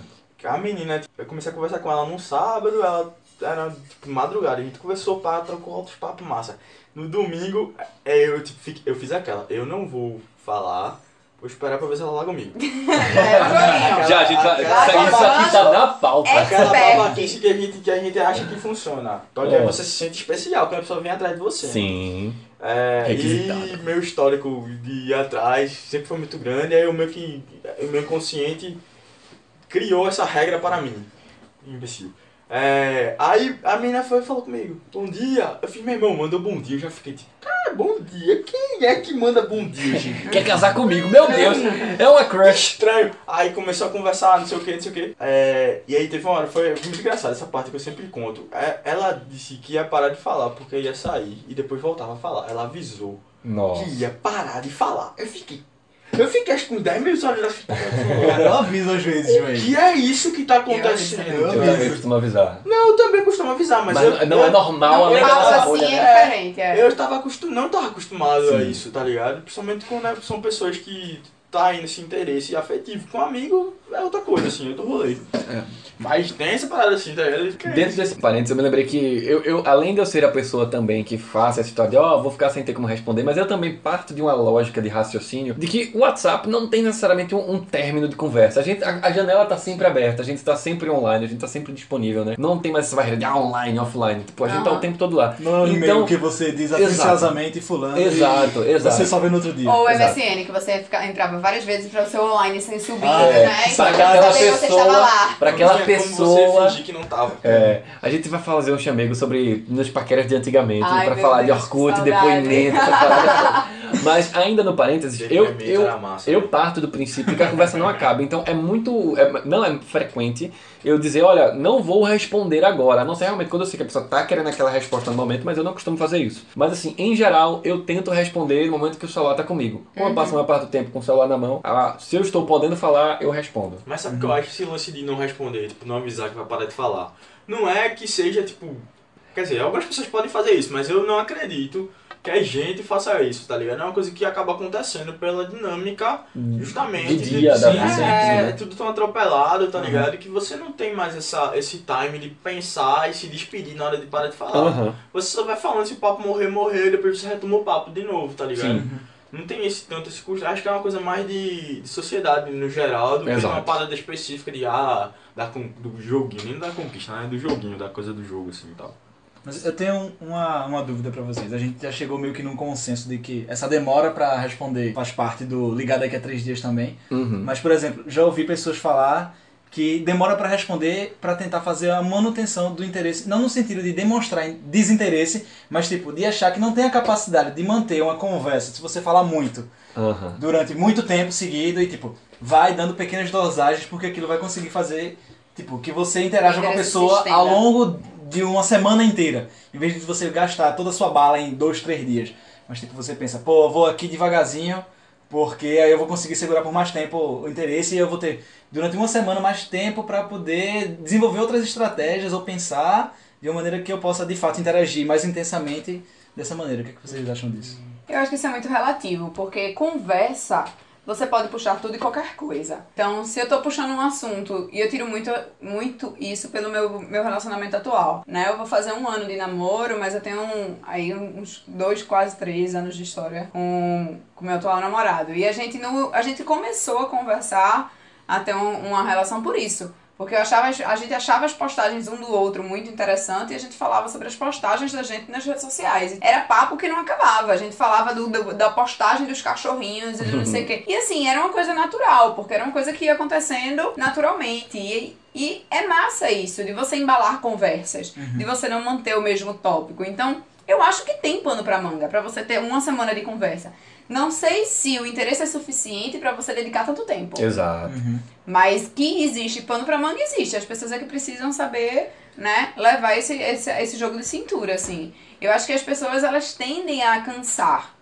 A menina, eu comecei a conversar com ela num sábado, ela era tipo madrugada, a gente conversou, trocou outros papos massa. No domingo, eu fiz aquela, eu não vou falar, vou esperar pra ver se ela larga comigo. Já, a gente vai. Isso aqui tá na pauta. Aquela babaquice que a gente acha que funciona. Porque aí você se sente especial quando a pessoa vem atrás de você. Sim. E meu histórico de ir atrás sempre foi muito grande, aí o meu inconsciente criou essa regra para mim. Imbecil. Aí a menina foi e falou comigo, bom dia. Eu fiz, meu irmão, mandou bom dia. Eu já fiquei tipo, cara, bom dia? Quem é que manda bom dia, gente? Quer casar comigo? Meu Deus, é uma crush. Estranho. Aí começou a conversar, não sei o que. E aí teve uma hora, foi muito engraçado essa parte que eu sempre conto. Ela disse que ia parar de falar porque ia sair e depois voltava a falar. Ela avisou que ia parar de falar. Eu fiquei acho que com 10 mil olhos assim. Eu aviso às vezes, velho. Que é isso que tá acontecendo? Eu também costumo avisar. Não, eu também costumo avisar, mas não é normal a Fala nossa assim bolha, é né? diferente, Eu não tava acostumado Sim. a isso, tá ligado? Principalmente quando são pessoas que tá aí nesse interesse afetivo. Com um amigo é outra coisa, assim, outro rolê. Mas tem essa parada assim, tá ligado? Dentro desse parênteses, eu me lembrei que eu, além de eu ser a pessoa também que faça essa história de vou ficar sem ter como responder, mas eu também parto de uma lógica de raciocínio de que o WhatsApp não tem necessariamente um término de conversa. A janela tá sempre aberta, a gente tá sempre online, a gente tá sempre disponível, né? Não tem mais essa barreira de online, offline. Tipo, a gente tá o tempo todo lá. Não é um e-mail que você diz atenciosamente fulano Exato. você só vê no outro dia. Ou o Exato. MSN, que você entrava várias vezes pra o seu online sem subir, é. né? E Pra pra aquela saber que você estava pessoa, lá. pra aquela Não tinha como pessoa... você fingir que não tava. A gente vai fazer um chamego sobre nos paqueras de antigamente, Ai, pra meu falar de Deus, Orkut, que depoimento, essa parada toda. Mas ainda no parênteses, Depoimento era massa, eu né? parto do princípio que a conversa não acaba. Então não é frequente eu dizer, olha, não vou responder agora. A não ser realmente quando eu sei que a pessoa tá querendo aquela resposta no momento, mas eu não costumo fazer isso. Mas assim, em geral, eu tento responder no momento que o celular tá comigo. Como eu passo a maior parte do tempo com o celular na mão, se eu estou podendo falar, eu respondo. Mas sabe o que eu acho? Esse lance de não responder, tipo, não avisar que vai parar de falar. Não é que seja, tipo... Quer dizer, algumas pessoas podem fazer isso, mas eu não acredito que a gente faça isso, tá ligado? É uma coisa que acaba acontecendo pela dinâmica, justamente... Do dia, da vida, é tudo tão atropelado, tá ligado? Que você não tem mais esse time de pensar e se despedir na hora de parar de falar. Você só vai falando, se o papo morrer, e depois você retoma o papo de novo, tá ligado? Sim. Não tem esse custo. Acho que é uma coisa mais de sociedade no geral do que uma parada específica do joguinho, nem da conquista, né? Do joguinho, da coisa do jogo assim e tal. Mas eu tenho uma dúvida pra vocês. A gente já chegou meio que num consenso de que essa demora pra responder faz parte do ligar daqui a 3 dias também. Mas, por exemplo, já ouvi pessoas falar que demora pra responder pra tentar fazer a manutenção do interesse, não no sentido de demonstrar desinteresse, mas tipo, de achar que não tem a capacidade de manter uma conversa, se você falar muito, durante muito tempo seguido e tipo, vai dando pequenas dosagens porque aquilo vai conseguir fazer, tipo, que você interaja com a pessoa ao longo de uma semana inteira, em vez de você gastar toda a sua bala em 2, 3 dias. Mas tipo, você pensa, pô, eu vou aqui devagarzinho, porque aí eu vou conseguir segurar por mais tempo o interesse e eu vou ter, durante uma semana, mais tempo para poder desenvolver outras estratégias ou pensar de uma maneira que eu possa, de fato, interagir mais intensamente dessa maneira. O que vocês acham disso? Eu acho que isso é muito relativo, porque conversa, você pode puxar tudo e qualquer coisa. Então, se eu tô puxando um assunto, e eu tiro muito isso pelo meu relacionamento atual, né? Eu vou fazer 1 ano de namoro, mas eu tenho uns 2, quase 3 anos de história com meu atual namorado. E a gente começou a conversar, a ter uma relação por isso. Porque a gente achava as postagens um do outro muito interessante e a gente falava sobre as postagens da gente nas redes sociais. Era papo que não acabava. A gente falava da postagem dos cachorrinhos e do não sei o quê. E assim, era uma coisa natural, porque era uma coisa que ia acontecendo naturalmente. E é massa isso, de você embalar conversas, de você não manter o mesmo tópico. Então, eu acho que tem pano pra manga, pra você ter uma semana de conversa. Não sei se o interesse é suficiente pra você dedicar tanto tempo. Exato. Mas que existe pano pra manga, existe. As pessoas é que precisam saber, né, levar esse jogo de cintura, assim. Eu acho que as pessoas, elas tendem a cansar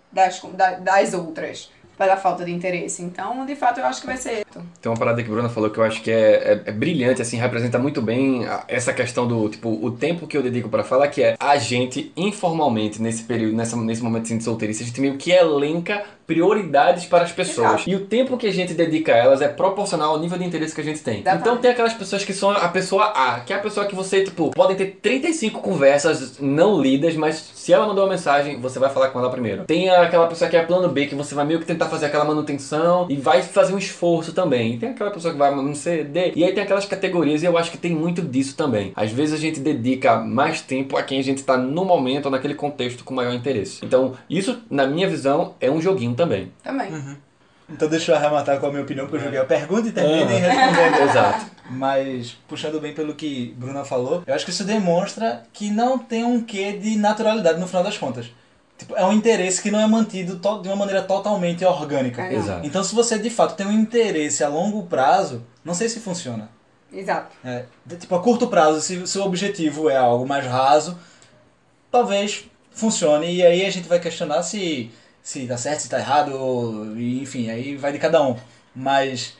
das outras pela falta de interesse. Então, de fato, eu acho que vai ser... Tem uma parada que a Bruna falou que eu acho que é brilhante, assim, representa muito bem essa questão do, tipo, o tempo que eu dedico pra falar, que é a gente, informalmente, nesse período, nesse momento assim, de solteirice, a gente meio que elenca prioridades para as pessoas. Exato. E o tempo que a gente dedica a elas é proporcional ao nível de interesse que a gente tem. Exatamente. Então tem aquelas pessoas que são a pessoa A, que é a pessoa que você, tipo, podem ter 35 conversas não lidas, mas se ela mandou uma mensagem, você vai falar com ela primeiro. Tem aquela pessoa que é plano B, que você vai meio que tentar fazer aquela manutenção e vai fazer um esforço também. E tem aquela pessoa que vai no C, D. E aí tem aquelas categorias e eu acho que tem muito disso também. Às vezes a gente dedica mais tempo a quem a gente está no momento ou naquele contexto com maior interesse. Então, isso, na minha visão, é um joguinho também. Também. Então deixa eu arrematar com a minha opinião, porque eu joguei a pergunta e terminei respondendo. Exato. Mas, puxando bem pelo que Bruna falou, eu acho que isso demonstra que não tem um quê de naturalidade no final das contas. Tipo, é um interesse que não é mantido de uma maneira totalmente orgânica. Exato. Então, se você de fato tem um interesse a longo prazo, não sei se funciona. Exato. Tipo, a curto prazo, se o seu objetivo é algo mais raso, talvez funcione. E aí a gente vai questionar se tá certo, se tá errado, enfim, aí vai de cada um. Mas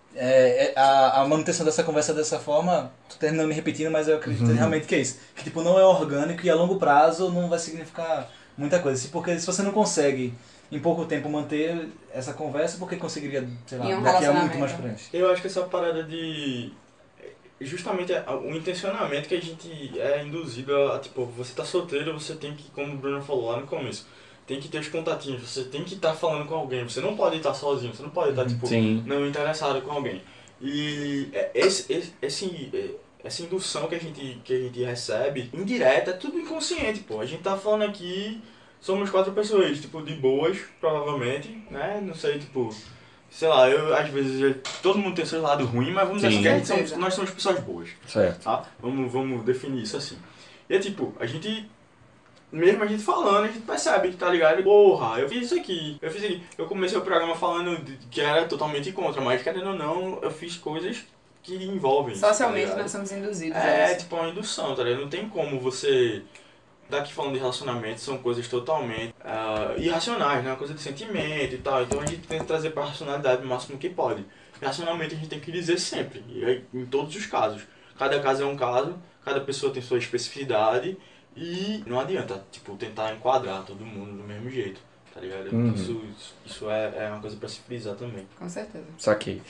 a manutenção dessa conversa dessa forma, tô terminando me repetindo, mas eu acredito realmente que é isso. Que tipo, não é orgânico e a longo prazo não vai significar muita coisa. Porque se você não consegue em pouco tempo manter essa conversa, porque conseguiria, sei lá, Em um daqui a muito relacionamento. mais pra frente. Eu acho que essa parada de... Justamente o intencionamento que a gente é induzido a, tipo, você tá solteiro, você tem que, como o Bruno falou lá no começo, tem que ter os contatinhos, você tem que estar falando com alguém, você não pode estar sozinho, você não pode estar, tipo, Sim. não interessado com alguém. E essa indução que a gente recebe, indireta, é tudo inconsciente, pô. A gente tá falando aqui, somos 4 pessoas, tipo, de boas, provavelmente, né? Não sei, tipo... Sei lá, às vezes todo mundo tem seu lado ruim, mas vamos dizer assim que nós somos pessoas boas. Certo. Tá? Vamos definir isso assim. E é tipo, a gente, mesmo a gente falando, a gente percebe, tá ligado? Porra, eu fiz isso aqui, eu fiz aqui. Eu comecei o programa falando que era totalmente contra, mas querendo ou não, eu fiz coisas que envolvem isso. Socialmente tá nós somos induzidos. É, tipo, uma indução, tá ligado? Não tem como você... Daqui falando de relacionamento, são coisas totalmente irracionais, né? Uma coisa de sentimento e tal. Então a gente tenta trazer pra racionalidade o máximo que pode. Racionalmente a gente tem que dizer sempre, em todos os casos. Cada caso é um caso, cada pessoa tem sua especificidade e não adianta, tipo, tentar enquadrar todo mundo do mesmo jeito, tá ligado? Isso é uma coisa pra se frisar também. Com certeza. Saquei.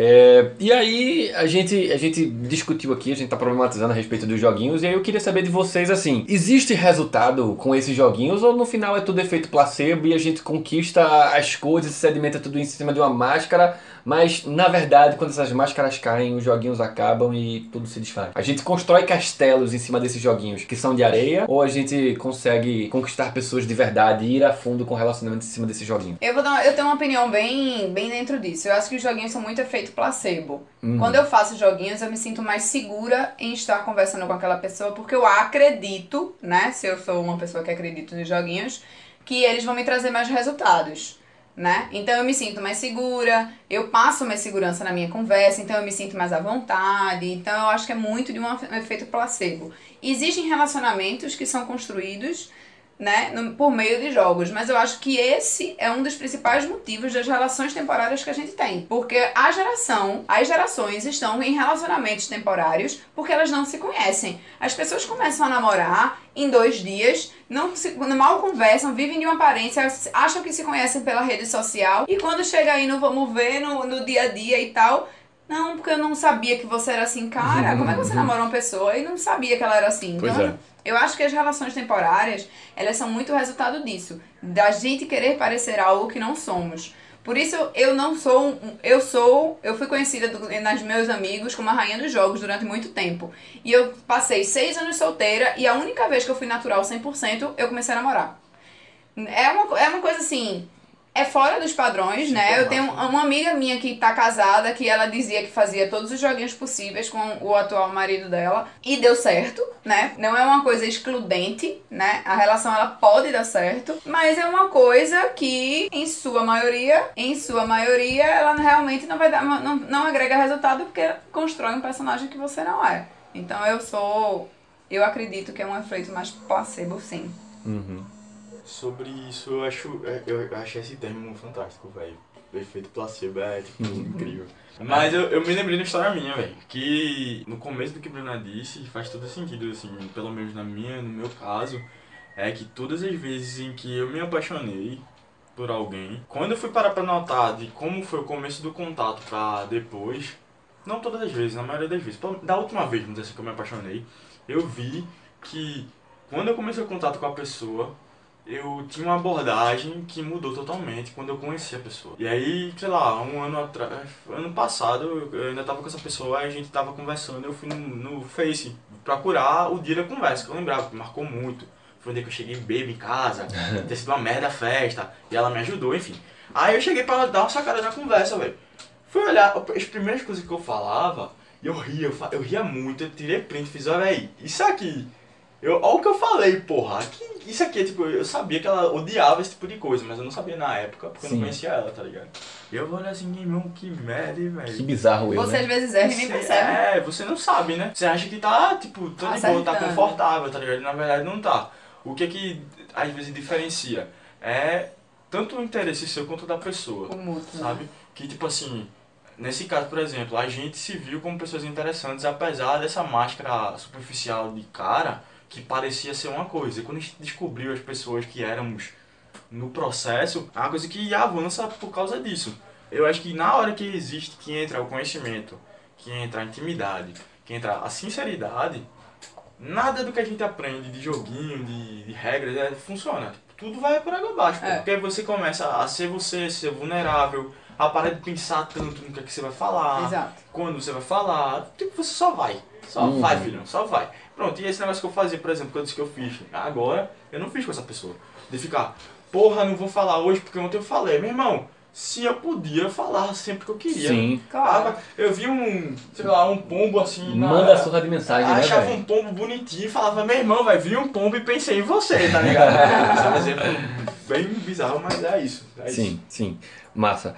E aí, a gente discutiu aqui, a gente tá problematizando a respeito dos joguinhos, e aí eu queria saber de vocês, assim, existe resultado com esses joguinhos, ou no final é tudo efeito placebo e a gente conquista as coisas, se sedimenta tudo em cima de uma máscara, mas, na verdade, quando essas máscaras caem, os joguinhos acabam e tudo se desfaz. A gente constrói castelos em cima desses joguinhos, que são de areia, ou a gente consegue conquistar pessoas de verdade e ir a fundo com relacionamento em cima desses joguinhos? Eu tenho uma opinião bem dentro disso. Eu acho que os joguinhos são muito efeito placebo. Quando eu faço joguinhos, eu me sinto mais segura em estar conversando com aquela pessoa, porque eu acredito, né? Se eu sou uma pessoa que acredita nos joguinhos, que eles vão me trazer mais resultados, né? Então eu me sinto mais segura, eu passo mais segurança na minha conversa, então eu me sinto mais à vontade. Então eu acho que é muito de um efeito placebo. Existem relacionamentos que são construídos, né, por meio de jogos, mas eu acho que esse é um dos principais motivos das relações temporárias que a gente tem, porque as gerações estão em relacionamentos temporários porque elas não se conhecem. As pessoas começam a namorar em 2 dias, mal conversam, vivem de uma aparência, acham que se conhecem pela rede social, e quando chega aí no vamos ver, no dia a dia e tal, não, porque eu não sabia que você era assim, cara, como é que você namora uma pessoa e não sabia que ela era assim? Então, Pois é. eu acho que as relações temporárias, elas são muito resultado disso, da gente querer parecer algo que não somos. Por isso, eu fui conhecida nas meus amigos como a rainha dos jogos durante muito tempo. E eu passei 6 anos solteira e a única vez que eu fui natural 100%, eu comecei a namorar. É uma coisa assim... É fora dos padrões, né? Eu tenho uma amiga minha que tá casada, que ela dizia que fazia todos os joguinhos possíveis com o atual marido dela. E deu certo, né? Não é uma coisa excludente, né? A relação, ela pode dar certo. Mas é uma coisa que, em sua maioria, ela realmente não vai dar... Não agrega resultado porque constrói um personagem que você não é. Então eu acredito que é um efeito mais placebo, sim. Sobre isso, eu achei esse termo fantástico, velho. Efeito placebo é, tipo, incrível. Mas eu me lembrei de uma história minha, velho, que no começo do que a Bruna disse, faz todo sentido, assim, pelo menos no meu caso, é que todas as vezes em que eu me apaixonei por alguém, quando eu fui parar pra notar de como foi o começo do contato pra depois, não todas as vezes, na maioria das vezes, da última vez, vamos dizer assim, que eu me apaixonei, eu vi que quando eu comecei o contato com a pessoa, eu tinha uma abordagem que mudou totalmente quando eu conheci a pessoa. E aí, sei lá, ano passado, eu ainda tava com essa pessoa, aí a gente tava conversando, eu fui no Face procurar o dia da conversa, que eu lembrava, que marcou muito. Foi um dia que eu cheguei bêbado em casa, ter sido uma merda a festa, e ela me ajudou, enfim. Aí eu cheguei pra dar uma sacada na conversa, velho. Fui olhar, as primeiras coisas que eu falava, eu ria muito, eu tirei print, fiz, olha aí, isso aqui... Olha o que eu falei, porra. Isso aqui, tipo, eu sabia que ela odiava esse tipo de coisa, mas eu não sabia na época, porque eu não conhecia ela, tá ligado? E eu vou olhar assim, meu, que merda, velho. Que bizarro eu, Você né? às vezes erra e nem percebe. Você não sabe, né? Você acha que tá, tipo, tá de boa, tá confortável, tá ligado? E na verdade não tá. O que às vezes diferencia é tanto o interesse seu quanto da pessoa, O mútuo, sabe? né? Que, tipo assim... Nesse caso, por exemplo, a gente se viu como pessoas interessantes, apesar dessa máscara superficial de cara que parecia ser uma coisa. E quando a gente descobriu as pessoas que éramos no processo, é uma coisa que avança por causa disso. Eu acho que na hora que entra o conhecimento, que entra a intimidade, que entra a sinceridade, nada do que a gente aprende de joguinho, de regras, funciona. Tudo vai por água abaixo, porque você começa a ser vulnerável, a parar de pensar tanto no que você vai falar, Exato. quando você vai falar, tipo, você só vai. Só vai, filhão, só vai. Pronto, e esse negócio que eu fazia, por exemplo, que eu disse que eu fiz, agora eu não fiz com essa pessoa. De ficar, porra, não vou falar hoje porque ontem eu falei. Meu irmão, se eu podia falar sempre que eu queria. Sim. Claro. Eu vi um pombo assim Manda a surra de mensagem, né, achava velho? um pombo bonitinho e falava, meu irmão, vai vir um pombo e pensei em você, tá ligado? Esse é um exemplo bem bizarro, mas é isso. Sim, sim. Massa.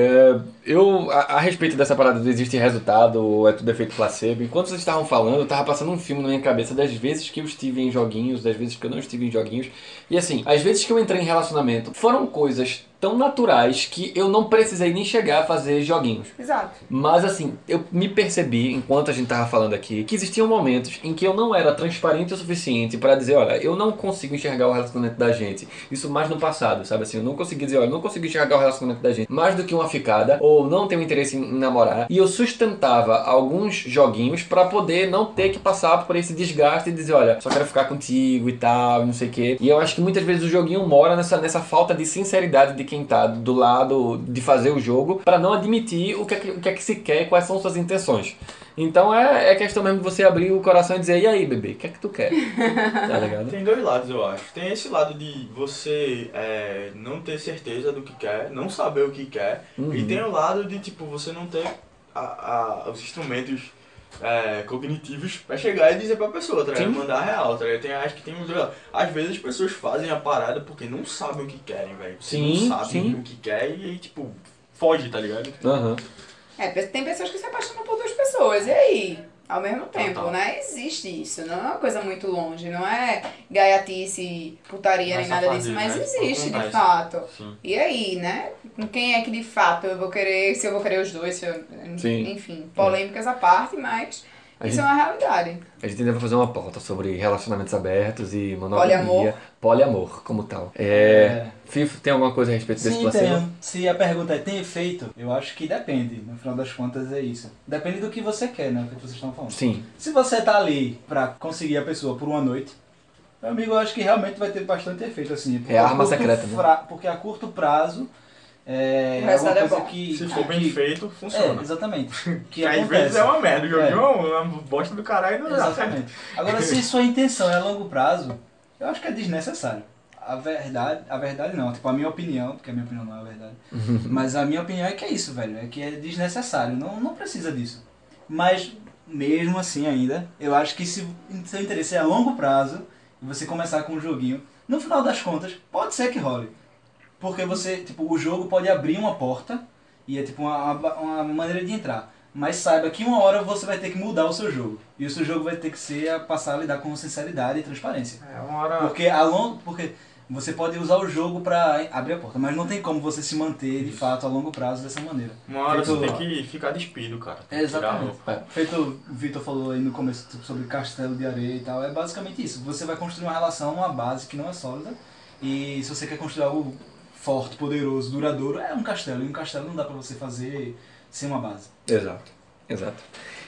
A respeito dessa parada do existe resultado ou é tudo efeito placebo, enquanto vocês estavam falando, eu tava passando um filme na minha cabeça das vezes que eu estive em joguinhos, das vezes que eu não estive em joguinhos. E assim, as vezes que eu entrei em relacionamento foram coisas tão naturais que eu não precisei nem chegar a fazer joguinhos. Exato. Mas assim, eu me percebi, enquanto a gente tava falando aqui, que existiam momentos em que eu não era transparente o suficiente para dizer, olha, eu não consigo enxergar o relacionamento da gente. Isso mais no passado, sabe assim? Eu não consegui dizer, olha, eu não consigo enxergar o relacionamento da gente mais do que uma ficada, ou não tenho interesse em namorar. E eu sustentava alguns joguinhos para poder não ter que passar por esse desgaste e dizer, olha, só quero ficar contigo e tal, não sei o quê. E eu acho que muitas vezes o joguinho mora nessa falta de sinceridade de quem tá do lado de fazer o jogo, para não admitir o que é que se quer e quais são suas intenções. Então é questão mesmo de você abrir o coração e dizer, e aí, bebê, o que é que tu quer? Tá ligado? Tem dois lados, eu acho. Tem esse lado de você não ter certeza do que quer, não saber o que quer, e tem o lado de, tipo, você não ter os instrumentos cognitivos pra chegar e dizer pra pessoa, tá ligado? Mandar real, tá ligado? Acho que tem um dois lados. Às vezes as pessoas fazem a parada porque não sabem o que querem, velho. Você Sim, não sabe sim. o que quer e aí, tipo, foge, tá ligado? Aham. Tem pessoas que se apaixonam por duas pessoas, e aí? Ao mesmo tempo, Total. né? Existe isso, não é uma coisa muito longe, não é gaiatice, putaria, nem Mas nada disso, mas safadeza, né? existe de Acontece. fato. Sim. E aí, né? Quem é que de fato eu vou querer, se eu vou querer os dois, Sim. enfim, polêmicas à parte, mas A isso gente- é uma realidade. A gente ainda vai fazer uma pauta sobre relacionamentos abertos e monogamia. Poliamor. Poliamor, como tal. Fifo, tem alguma coisa a respeito desse Sim, placebo? tenho. Se a pergunta é tem efeito, eu acho que depende. No final das contas é isso. Depende do que você quer, né? O que vocês estão falando. Sim. Se você tá ali pra conseguir a pessoa por uma noite, meu amigo, eu acho que realmente vai ter bastante efeito, assim. Porque É a arma a curto secreta, né? Porque a curto prazo é O resultado uma é coisa bom. que... Se for bem que- feito, funciona. exatamente. Que Que às acontece. vezes é uma merda, o joguinho É. é uma bosta do caralho e não dá certo. Exatamente. Agora, se sua intenção é a longo prazo, eu acho que é desnecessário. A verdade não, tipo, a minha opinião, porque a minha opinião não é a verdade, mas a minha opinião é que é isso, velho, é que é desnecessário, não precisa disso. Mas, mesmo assim ainda, eu acho que se seu interesse é a longo prazo, e você começar com um joguinho, no final das contas, pode ser que role. Porque você, tipo, o jogo pode abrir uma porta, e é tipo uma maneira de entrar. Mas saiba que uma hora você vai ter que mudar o seu jogo. E o seu jogo vai ter que ser a passar a lidar com sinceridade e transparência. É uma hora. Porque você pode usar o jogo pra abrir a porta, mas não tem como você se manter de fato a longo prazo dessa maneira. Uma hora Feito- você tem que ficar despido, cara. Tem que tirar a Exatamente. roupa. Feito o Vitor falou aí no começo tipo, sobre castelo de areia e tal, é basicamente isso. Você vai construir uma relação, uma base que não é sólida, e se você quer construir algo forte, poderoso, duradouro, é um castelo. E um castelo não dá pra você fazer sem uma base. Exato, exato.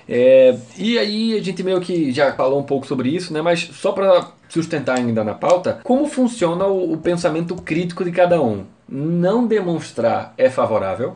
E aí a gente meio que já falou um pouco sobre isso, né? Mas só para sustentar ainda na pauta, como funciona o pensamento crítico de cada um? Não demonstrar é favorável?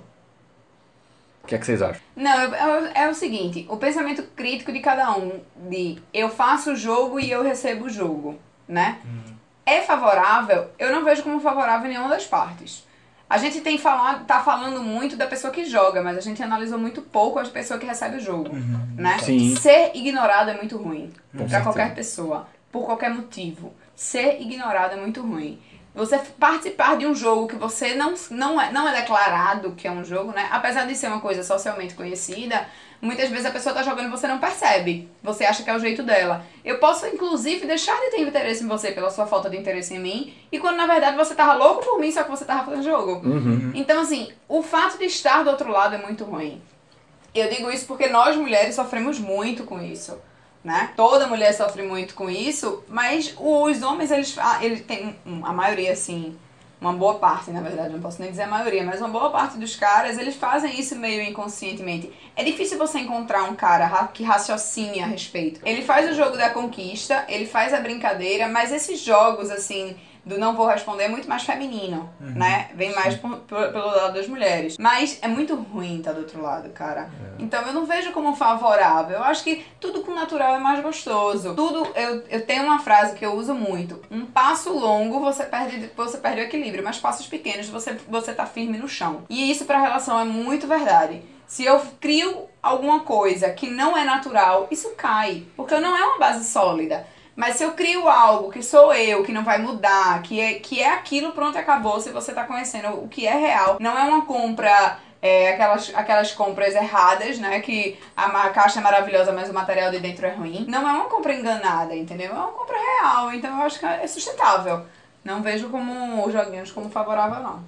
O que é que vocês acham? Não, é o seguinte, o pensamento crítico de cada um, de eu faço o jogo e eu recebo o jogo, né? É favorável? Eu não vejo como favorável em nenhuma das partes. A gente tá falando muito da pessoa que joga, mas a gente analisou muito pouco a pessoa que recebe o jogo, né? Sim. Ser ignorado é muito ruim pra certeza. qualquer pessoa, por qualquer motivo. Ser ignorado é muito ruim. Você participar de um jogo que você não é declarado que é um jogo, né? Apesar de ser uma coisa socialmente conhecida, muitas vezes a pessoa tá jogando e você não percebe. Você acha que é o jeito dela. Eu posso, inclusive, deixar de ter interesse em você pela sua falta de interesse em mim, e quando na verdade você tava louco por mim, só que você tava fazendo jogo. Então, assim, o fato de estar do outro lado é muito ruim. Eu digo isso porque nós mulheres sofremos muito com isso, né? Toda mulher sofre muito com isso, mas os homens, eles têm, a maioria, assim, uma boa parte, na verdade, não posso nem dizer a maioria, mas uma boa parte dos caras, eles fazem isso meio inconscientemente. É difícil você encontrar um cara que raciocine a respeito. Ele faz o jogo da conquista, ele faz a brincadeira, mas esses jogos, assim, do não vou responder é muito mais feminino, né? Vem mais pelo lado das mulheres. Mas é muito ruim estar do outro lado, cara. Então eu não vejo como favorável. Eu acho que tudo com natural é mais gostoso. Tudo, eu tenho uma frase que eu uso muito. Um passo longo você perde o equilíbrio, mas passos pequenos você tá firme no chão. E isso pra relação é muito verdade. Se eu crio alguma coisa que não é natural, isso cai. Porque não é uma base sólida. Mas se eu crio algo que sou eu, que não vai mudar, que é aquilo, pronto, acabou. Se você tá conhecendo o que é real, não é uma compra, aquelas compras erradas, né? Que a caixa é maravilhosa, mas o material de dentro é ruim. Não é uma compra enganada, entendeu? É uma compra real, então eu acho que é sustentável. Não vejo como os joguinhos como favorável, não.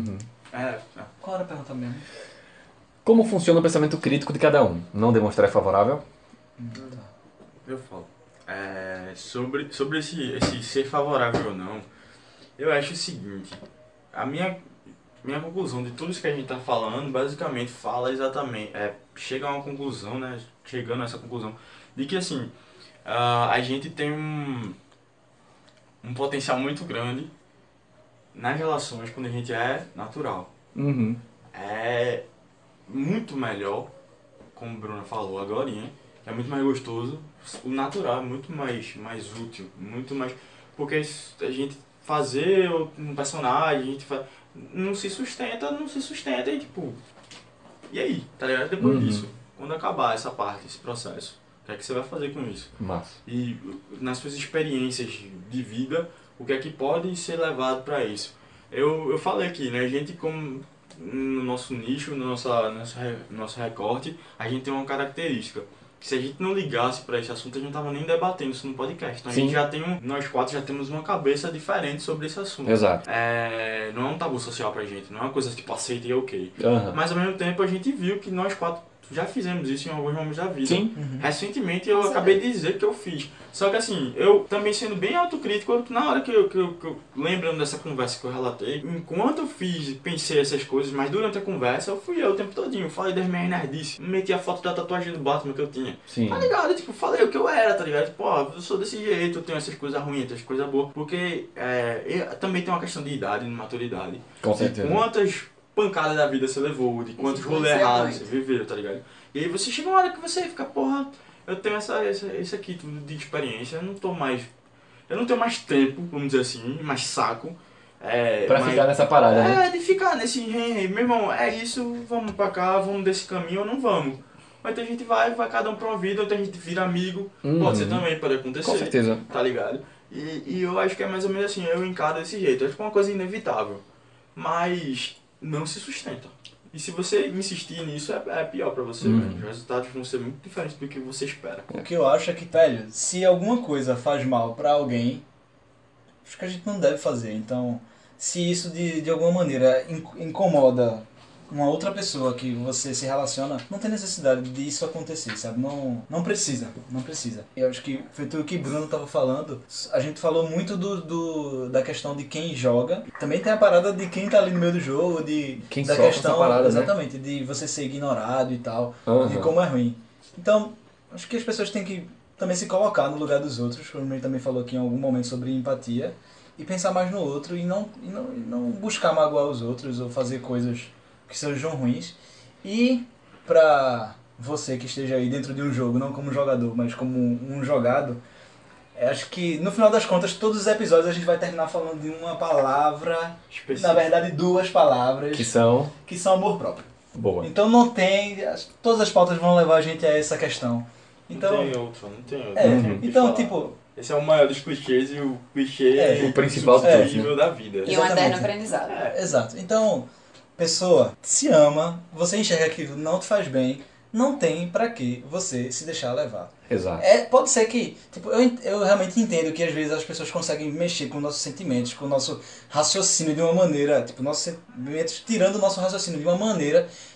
Qual era a pergunta mesmo? Como funciona o pensamento crítico de cada um? Não demonstrar é favorável? Eu falo. Sobre esse ser favorável ou não, eu acho o seguinte, a minha conclusão de tudo isso que a gente tá falando, basicamente fala exatamente, chega a uma conclusão, né, chegando a essa conclusão, de que assim, a gente tem um potencial muito grande nas relações quando a gente é natural. É muito melhor, como a Bruna falou agorinha, é muito mais gostoso. O natural é muito mais útil, muito mais... Porque a gente fazer um personagem, a gente não se sustenta e tipo... E aí, tá ligado? Depois disso, quando acabar essa parte, esse processo, o que é que você vai fazer com isso? Massa. E nas suas experiências de vida, o que é que pode ser levado pra isso? Eu falei aqui, né? A gente, como no nosso nicho, no nosso recorte, a gente tem uma característica. Se a gente não ligasse para esse assunto, a gente não tava nem debatendo isso no podcast. Então a gente já tem nós quatro já temos uma cabeça diferente sobre esse assunto. Exato. Não é um tabu social pra gente, não é uma coisa tipo aceita e é ok. Uhum. Mas ao mesmo tempo a gente viu que nós quatro já fizemos isso em alguns momentos da vida. Sim. Recentemente eu acabei de dizer que eu fiz. Só que assim, eu também sendo bem autocrítico, na hora que eu lembrando dessa conversa que eu relatei, enquanto eu pensei essas coisas, mas durante a conversa eu fui eu o tempo todinho, falei das minhas nerdices, meti a foto da tatuagem do Batman que eu tinha. Sim. Tá ligado? Tipo, falei o que eu era, tá ligado? Tipo, eu sou desse jeito, eu tenho essas coisas ruins, essas coisas boas. Porque também tem uma questão de idade, de maturidade. Com certeza. Quantas pancadas da vida você levou, de quantos rolês errados você viveu, tá ligado? E aí você chega uma hora que você fica, porra, eu tenho esse aqui tudo de experiência, eu não tenho mais tempo, vamos dizer assim, mais saco. Pra ficar nessa parada, né? De ficar nesse, meu irmão, é isso, vamos pra cá, vamos desse caminho ou não vamos. Mas a gente vai cada um pra uma vida, outra gente vira amigo, pode ser também, pode acontecer. Com certeza. Tá ligado? E eu acho que é mais ou menos assim, eu encaro desse jeito, eu acho que é uma coisa inevitável. Mas não se sustenta. E se você insistir nisso, é pior pra você, velho. Os resultados vão ser muito diferentes do que você espera. O que eu acho é que, velho, se alguma coisa faz mal pra alguém, acho que a gente não deve fazer. Então, se isso de alguma maneira incomoda uma outra pessoa que você se relaciona, não tem necessidade disso acontecer, sabe? Não precisa. Eu acho que foi tudo que Bruno tava falando. A gente falou muito da questão de quem joga. Também tem a parada de quem tá ali no meio do jogo, quem da sofre questão, essa parada, exatamente, né? De você ser ignorado e tal, de como é ruim. Então, acho que as pessoas têm que também se colocar no lugar dos outros, como ele também falou aqui em algum momento sobre empatia, e pensar mais no outro e não buscar magoar os outros ou fazer coisas que sejam ruins. E pra você que esteja aí dentro de um jogo, não como jogador, mas como um jogado, acho que no final das contas, todos os episódios a gente vai terminar falando de uma palavra, na verdade 2 palavras, Que são amor próprio. boa. Então não tem, todas as pautas vão levar a gente a essa questão. Então, Não tem outro. Então tipo... Esse é o maior dos clichês e o clichê o principal de todos, nível da vida. E um eterno aprendizado. Exato. Então, pessoa, se ama, você enxerga que aquilo não te faz bem, não tem pra que você se deixar levar. Exato. Pode ser que, tipo, eu realmente entendo que às vezes as pessoas conseguem mexer com nossos sentimentos, com o nosso raciocínio de uma maneira, tipo, nossos sentimentos tirando o nosso raciocínio de uma maneira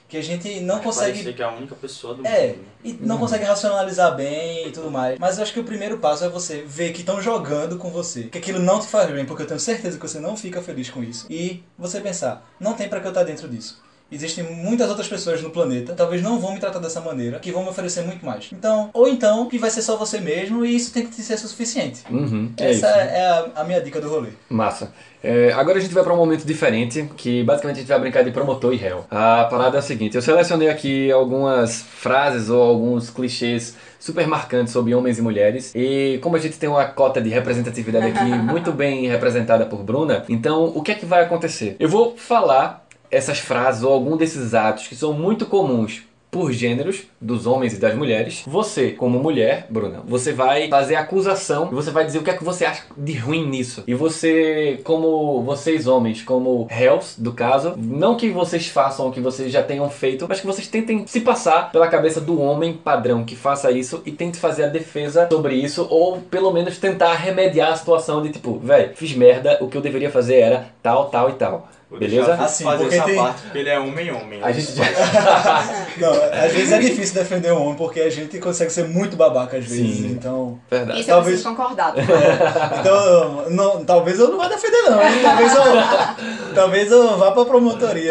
que a gente não Mas consegue... parecer que é a única pessoa do É, mundo. Né? e não consegue racionalizar bem e tudo mais. Mas eu acho que o primeiro passo é você ver que estão jogando com você. Que aquilo não te faz bem, porque eu tenho certeza que você não fica feliz com isso. E você pensar, não tem pra que eu estar dentro disso. Existem muitas outras pessoas no planeta, talvez não vão me tratar dessa maneira, que vão me oferecer muito mais. Então, ou então, que vai ser só você mesmo e isso tem que ser suficiente. É Essa isso. é a minha dica do rolê. Massa. Agora a gente vai para um momento diferente, que basicamente a gente vai brincar de promotor e réu. A parada é a seguinte, eu selecionei aqui algumas frases ou alguns clichês super marcantes sobre homens e mulheres, e como a gente tem uma cota de representatividade aqui muito bem representada por Bruna, então o que é que vai acontecer? Eu vou falar essas frases ou algum desses atos que são muito comuns por gêneros, dos homens e das mulheres. Você, como mulher, Bruna, você vai fazer a acusação e você vai dizer o que é que você acha de ruim nisso. E você, como vocês homens, como réus do caso, não que vocês façam o que vocês já tenham feito, mas que vocês tentem se passar pela cabeça do homem padrão que faça isso e tente fazer a defesa sobre isso, ou pelo menos tentar remediar a situação de tipo, velho, fiz merda, o que eu deveria fazer era tal, tal e tal. Vou Beleza? deixar Assim, fazer porque essa tem- parte, porque ele é homem. A gente Não, às vezes é difícil defender o homem, porque a gente consegue ser muito babaca às vezes, Sim. então... Verdade. Isso eu Talvez- preciso concordar. Então, não, talvez eu não vá defender não, hein? Talvez eu vá pra promotoria.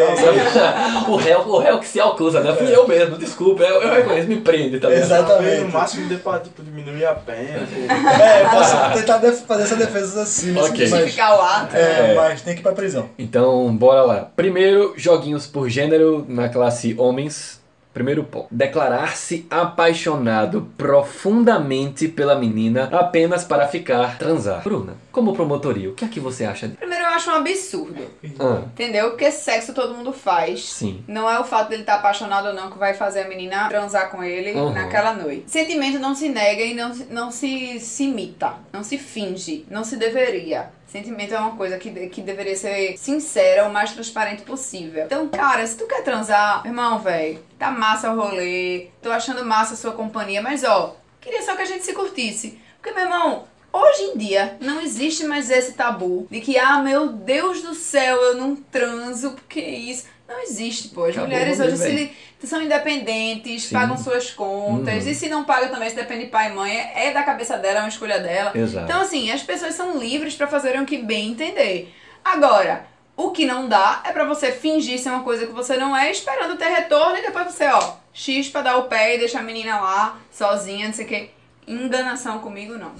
O réu que se acusa, né? Fui eu mesmo, desculpa, eu reconheço, me prende, tá ligado? Exatamente. No máximo, dê pra tipo, diminuir a pena. Pô. Eu posso tentar fazer essa defesa assim, mas, Ok. mas, Justificar o ato. mas tem que ir pra prisão. Então, bora lá. Primeiro, joguinhos por gênero na classe homens. Primeiro ponto. Declarar-se apaixonado profundamente pela menina apenas para ficar transar. Bruna, como promotoria, o que é que você acha disso? Primeiro eu acho um absurdo. Ah, Entendeu? Porque sexo todo mundo faz. sim. Não é o fato dele estar apaixonado ou não que vai fazer a menina transar com ele Uhum. naquela noite. Sentimento não se nega e não se imita. Não se finge. Não se deveria. Sentimento é uma coisa que deveria ser sincera, o mais transparente possível. Então, cara, se tu quer transar, irmão, velho, tá massa o rolê, tô achando massa a sua companhia, mas ó, queria só que a gente se curtisse. Porque, meu irmão, hoje em dia não existe mais esse tabu de que, meu Deus do céu, eu não transo, porque isso. Não existe, pô. As Acabou, mulheres né, hoje velho? são independentes, Sim. pagam suas contas. Uhum. E se não paga também, se depende de pai e mãe, é da cabeça dela, é uma escolha dela. Exato. Então, assim, as pessoas são livres pra fazerem o que bem entender. Agora, o que não dá é pra você fingir ser uma coisa que você não é, esperando ter retorno e depois você, X pra dar o pé e deixar a menina lá, sozinha, não sei o que. Enganação comigo, não.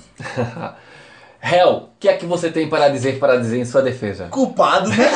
Réu, o que é que você tem para dizer em sua defesa? Culpado, né?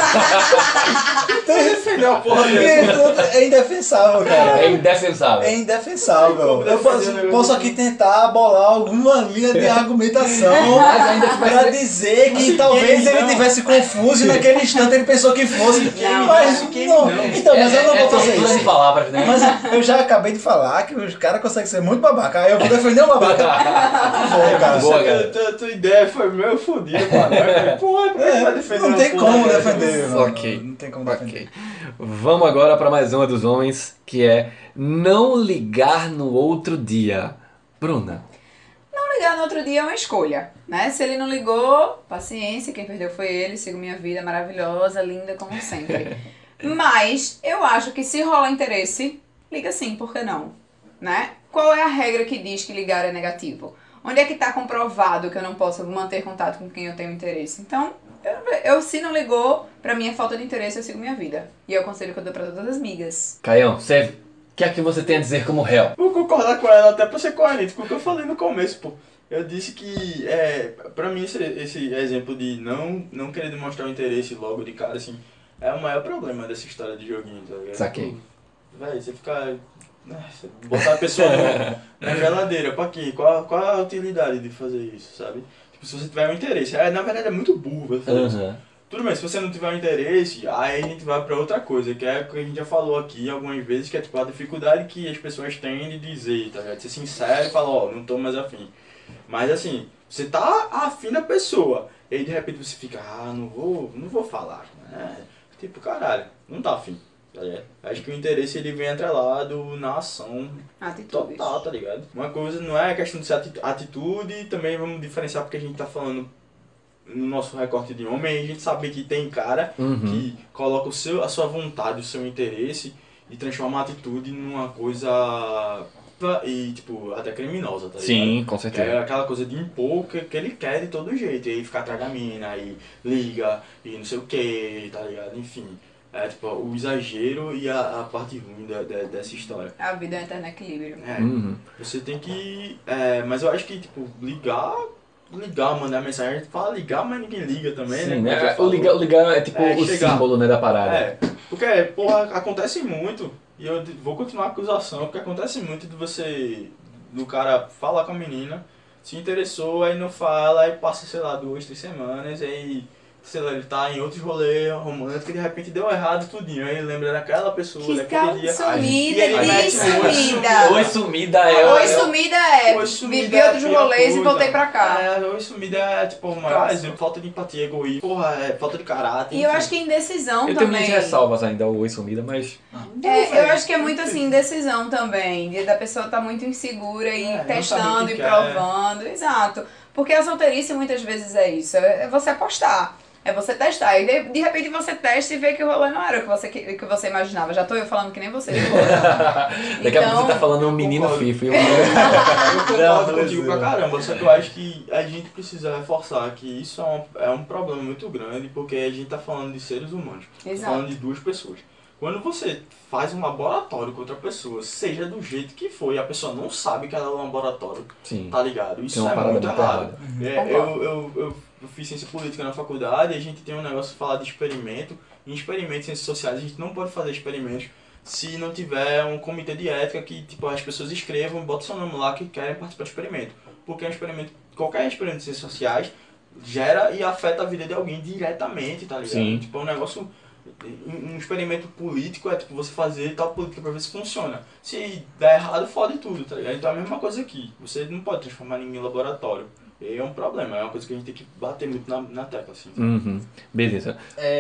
Defender a porra dessa. É indefensável, cara. É indefensável. É indefensável. Como Eu defender o negócio posso aqui tentar bolar alguma linha de argumentação Mas ainda que vai pra ser- dizer que talvez ele tivesse confuso e naquele instante ele pensou que fosse. Não, Mas não. Então, mas eu não vou fazer tortura de isso. palavras, né? Mas eu já acabei de falar que os caras conseguem ser muito babaca. Aí eu vou defender o babaca. Vou, cara. Boa, cara. Tua ideia foi meio fodida, mano. Porra, como é que vai defender Não uma tem porra como dessa? defender. mano. Ok. Não tem como defender. Ok. Vamos agora para mais uma dos homens, que é não ligar no outro dia. Bruna. Não ligar no outro dia é uma escolha, né? Se ele não ligou, paciência, quem perdeu foi ele, sigo minha vida maravilhosa, linda como sempre. Mas eu acho que se rola interesse, liga sim, por que não? Né? Qual é a regra que diz que ligar é negativo? Onde é que está comprovado que eu não posso manter contato com quem eu tenho interesse? Então, eu se não ligou, pra mim é falta de interesse, eu sigo minha vida. E é o conselho que eu dou pra todas as migas. Caião, o que é que você tem a dizer como réu? Vou concordar com ela até pra ser coerente com o que eu falei no começo, pô. Eu disse que, pra mim, esse exemplo de não querer demonstrar o interesse logo de cara, assim, é o maior problema dessa história de joguinho, tá ligado? Saquei. Véi, você ficar... Nossa, botar a pessoa na geladeira, pra quê? Qual a utilidade de fazer isso, sabe? Tipo, se você tiver um interesse. Na verdade é muito burro você fazer isso. Uhum. Tudo bem, se você não tiver um interesse, aí a gente vai pra outra coisa, que é o que a gente já falou aqui algumas vezes, que é tipo a dificuldade que as pessoas têm de dizer, tá ligado? De ser sincero e falar, não tô mais afim. Mas assim, você tá afim da pessoa, e aí de repente você fica, não vou falar, né? Tipo, caralho, não tá afim, tá ligado? Acho que o interesse ele vem atrelado na ação Atitudes. total, tá ligado? Uma coisa não é questão de ser atitude, e também vamos diferenciar porque a gente tá falando no nosso recorte de homem, a gente sabe que tem cara Uhum. que coloca a sua vontade, o seu interesse e transforma a atitude numa coisa e tipo até criminosa, tá ligado? Sim, com certeza. É aquela coisa de impor que ele quer de todo jeito, e aí fica atrás da mina, aí liga, e não sei o que, tá ligado? Enfim, é tipo o exagero e a parte ruim dessa história. A vida é um eterno equilíbrio. Você tem que, mas eu acho que tipo, ligar, mandar mensagem, a gente fala ligar, mas ninguém liga também, Sim, né? né? O ligar é tipo o chegar. símbolo, né, da parada. Porque, porra, acontece muito, e eu vou continuar a acusação, porque acontece muito do cara falar com a menina, se interessou, aí não fala, aí passa, sei lá, 2, 3 semanas, aí, sei lá, ele tá em outros rolês românticos e de repente deu errado tudinho, aí ele lembra daquela pessoa, Que daquele dia. sumida, ele mete sumida. Oi sumida é... Oi sumida é, Oi, sumida vivi é a outros pior rolês e coisa. voltei pra cá. Oi, sumida é tipo o maior exemplo, falta de empatia, egoísmo, porra, falta de caráter. E eu enfim. acho que indecisão Eu tenho também. minhas ressalvas ainda, o oi sumida, mas... Eu acho que é muito assim, indecisão também, da pessoa tá muito insegura e não sabe o testando que e quer. provando. Exato. Porque a solteirice muitas vezes é isso, é você apostar. É você testar. E de repente você testa e vê que o rolê não era o que você imaginava. Já tô eu falando que nem você. Daqui a pouco você tá falando um menino concordo. FIFA. Eu concordo Não, contigo mas pra caramba, só que eu acho que a gente precisa reforçar que isso é um problema muito grande, porque a gente tá falando de seres humanos, Exato. falando de duas pessoas. Quando você faz um laboratório com outra pessoa, seja do jeito que for, e a pessoa não sabe que ela é um laboratório, Sim. tá ligado? Isso Tem uma é parada muito muito errado. errada. Eu fiz ciência política na faculdade, e a gente tem um negócio de falar de experimento. Em experimentos em ciências sociais, a gente não pode fazer experimentos se não tiver um comitê de ética que tipo, as pessoas escrevam e botam seu nome lá que querem participar do experimento. Porque é um experimento, qualquer experimento de ciências sociais gera e afeta a vida de alguém diretamente, tá ligado? Sim. Tipo, é um negócio... Um experimento político é tipo você fazer tal política pra ver se funciona. Se der errado, fode tudo, tá ligado? Então é a mesma coisa aqui. Você não pode transformar ninguém em laboratório. E é um problema, é uma coisa que a gente tem que bater muito na tecla, assim. Uhum. Beleza.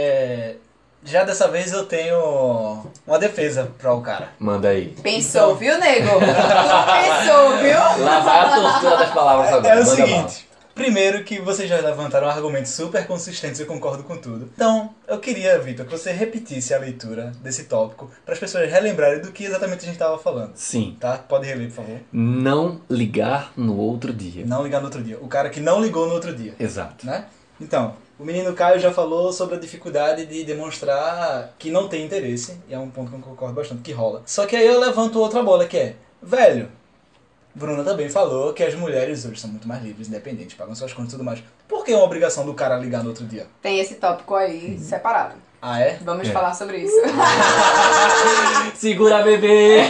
Já dessa vez eu tenho uma defesa pra o cara. Manda aí. Pensou, viu, nego? Tu pensou, viu? Lá vai a tortura das palavras agora. É o Manda seguinte. Primeiro que vocês já levantaram argumentos super consistentes e eu concordo com tudo. Então, eu queria, Vitor, que você repetisse a leitura desse tópico para as pessoas relembrarem do que exatamente a gente estava falando. Sim. Tá? Pode reler, por favor. Não ligar no outro dia. Não ligar no outro dia. O cara que não ligou no outro dia. Exato. Né? Então, o menino Caio já falou sobre a dificuldade de demonstrar que não tem interesse. E é um ponto que eu concordo bastante, que rola. Só que aí eu levanto outra bola, que é... Velho... Bruna também falou que as mulheres hoje são muito mais livres, independentes, pagam suas contas e tudo mais. Por que é uma obrigação do cara ligar no outro dia? Tem esse tópico aí separado. Ah, é? Vamos É. falar sobre isso. Segura, bebê!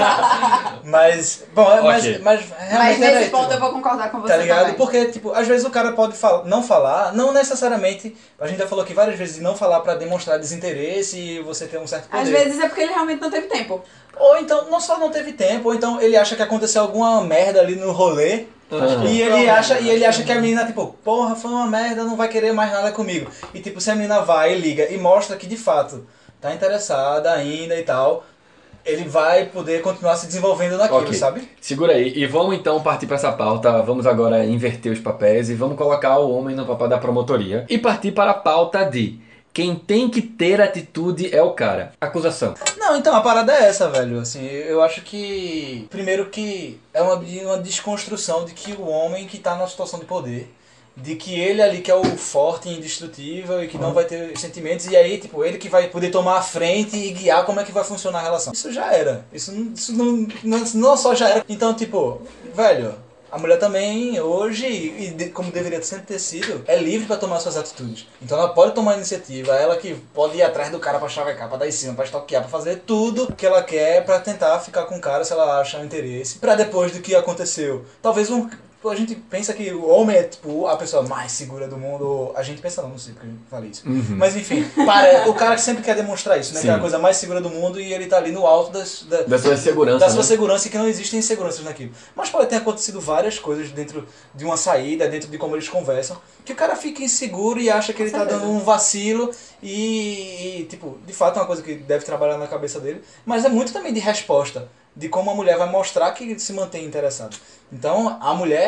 Mas, bom, Ok. mas Mas realmente nesse é ponto eu vou concordar com você tá ligado? também. Porque, tipo, às vezes o cara pode não falar, não necessariamente, a gente já falou aqui várias vezes, de não falar pra demonstrar desinteresse e você ter um certo poder. Às vezes é porque ele realmente não teve tempo. Ou então, não só não teve tempo, ou então ele acha que aconteceu alguma merda ali no rolê, e ele acha que a menina, tipo, porra, foi uma merda, não vai querer mais nada comigo. E tipo, se a menina vai e liga e mostra que de fato tá interessada ainda e tal, ele vai poder continuar se desenvolvendo naquilo, Ok. sabe? Segura aí. E vamos então partir para essa pauta. Vamos agora inverter os papéis e vamos colocar o homem no papel da promotoria. E partir para a pauta de quem tem que ter atitude é o cara. Acusação. Não, então a parada é essa, velho. Assim, eu acho que primeiro que é uma desconstrução de que o homem que tá numa situação de poder, de que ele ali que é o forte e indestrutível e que não vai ter sentimentos, e aí, tipo, ele que vai poder tomar a frente e guiar como é que vai funcionar a relação. Isso já era. Isso não só já era. Então, tipo, velho, a mulher também, hoje, como deveria sempre ter sido, é livre pra tomar suas atitudes. Então ela pode tomar iniciativa, ela que pode ir atrás do cara pra chavecar, pra dar em cima, pra stalkear, pra fazer tudo que ela quer pra tentar ficar com o cara se ela acha interesse. Pra depois do que aconteceu. Talvez a gente pensa que o homem é tipo a pessoa mais segura do mundo. A gente pensa não sei porque eu falei isso. Mas enfim, o cara que sempre quer demonstrar isso, né? Que é a Sim. coisa mais segura do mundo e ele tá ali no alto Da sua segurança. da sua né? segurança e que não existem inseguranças naquilo. Mas pode ter acontecido várias coisas dentro de uma saída, dentro de como eles conversam, que o cara fica inseguro e acha que ele tá certeza. dando um vacilo e, tipo, de fato é uma coisa que deve trabalhar na cabeça dele, mas é muito também de resposta, de como a mulher vai mostrar que se mantém interessada. Então, a mulher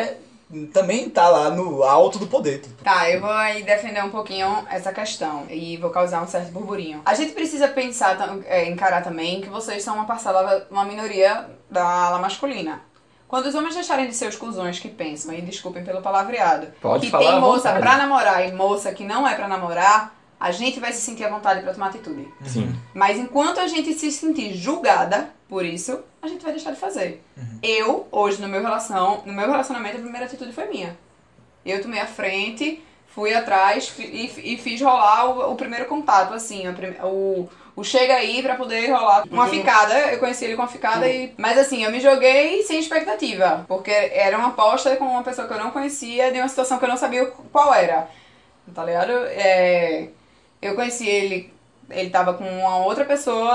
também tá lá no alto do poder. Tá, eu vou aí defender um pouquinho essa questão e vou causar um certo burburinho. A gente precisa pensar, encarar também que vocês são uma parcela, uma minoria da ala masculina. Quando os homens deixarem de ser os cuzões que pensam, e desculpem pelo palavreado, Pode que falar tem à moça vontade. pra namorar e moça que não é pra namorar, a gente vai se sentir à vontade pra tomar atitude. Sim. Mas enquanto a gente se sentir julgada por isso, a gente vai deixar de fazer. Eu, hoje, no meu relacionamento, a primeira atitude foi minha. Eu tomei a frente, fui atrás e fiz rolar o primeiro contato, assim, o chega aí pra poder rolar uma ficada. Eu conheci ele com uma ficada Mas assim, eu me joguei sem expectativa, porque era uma aposta com uma pessoa que eu não conhecia, de uma situação que eu não sabia qual era. Tá ligado? Eu conheci ele tava com uma outra pessoa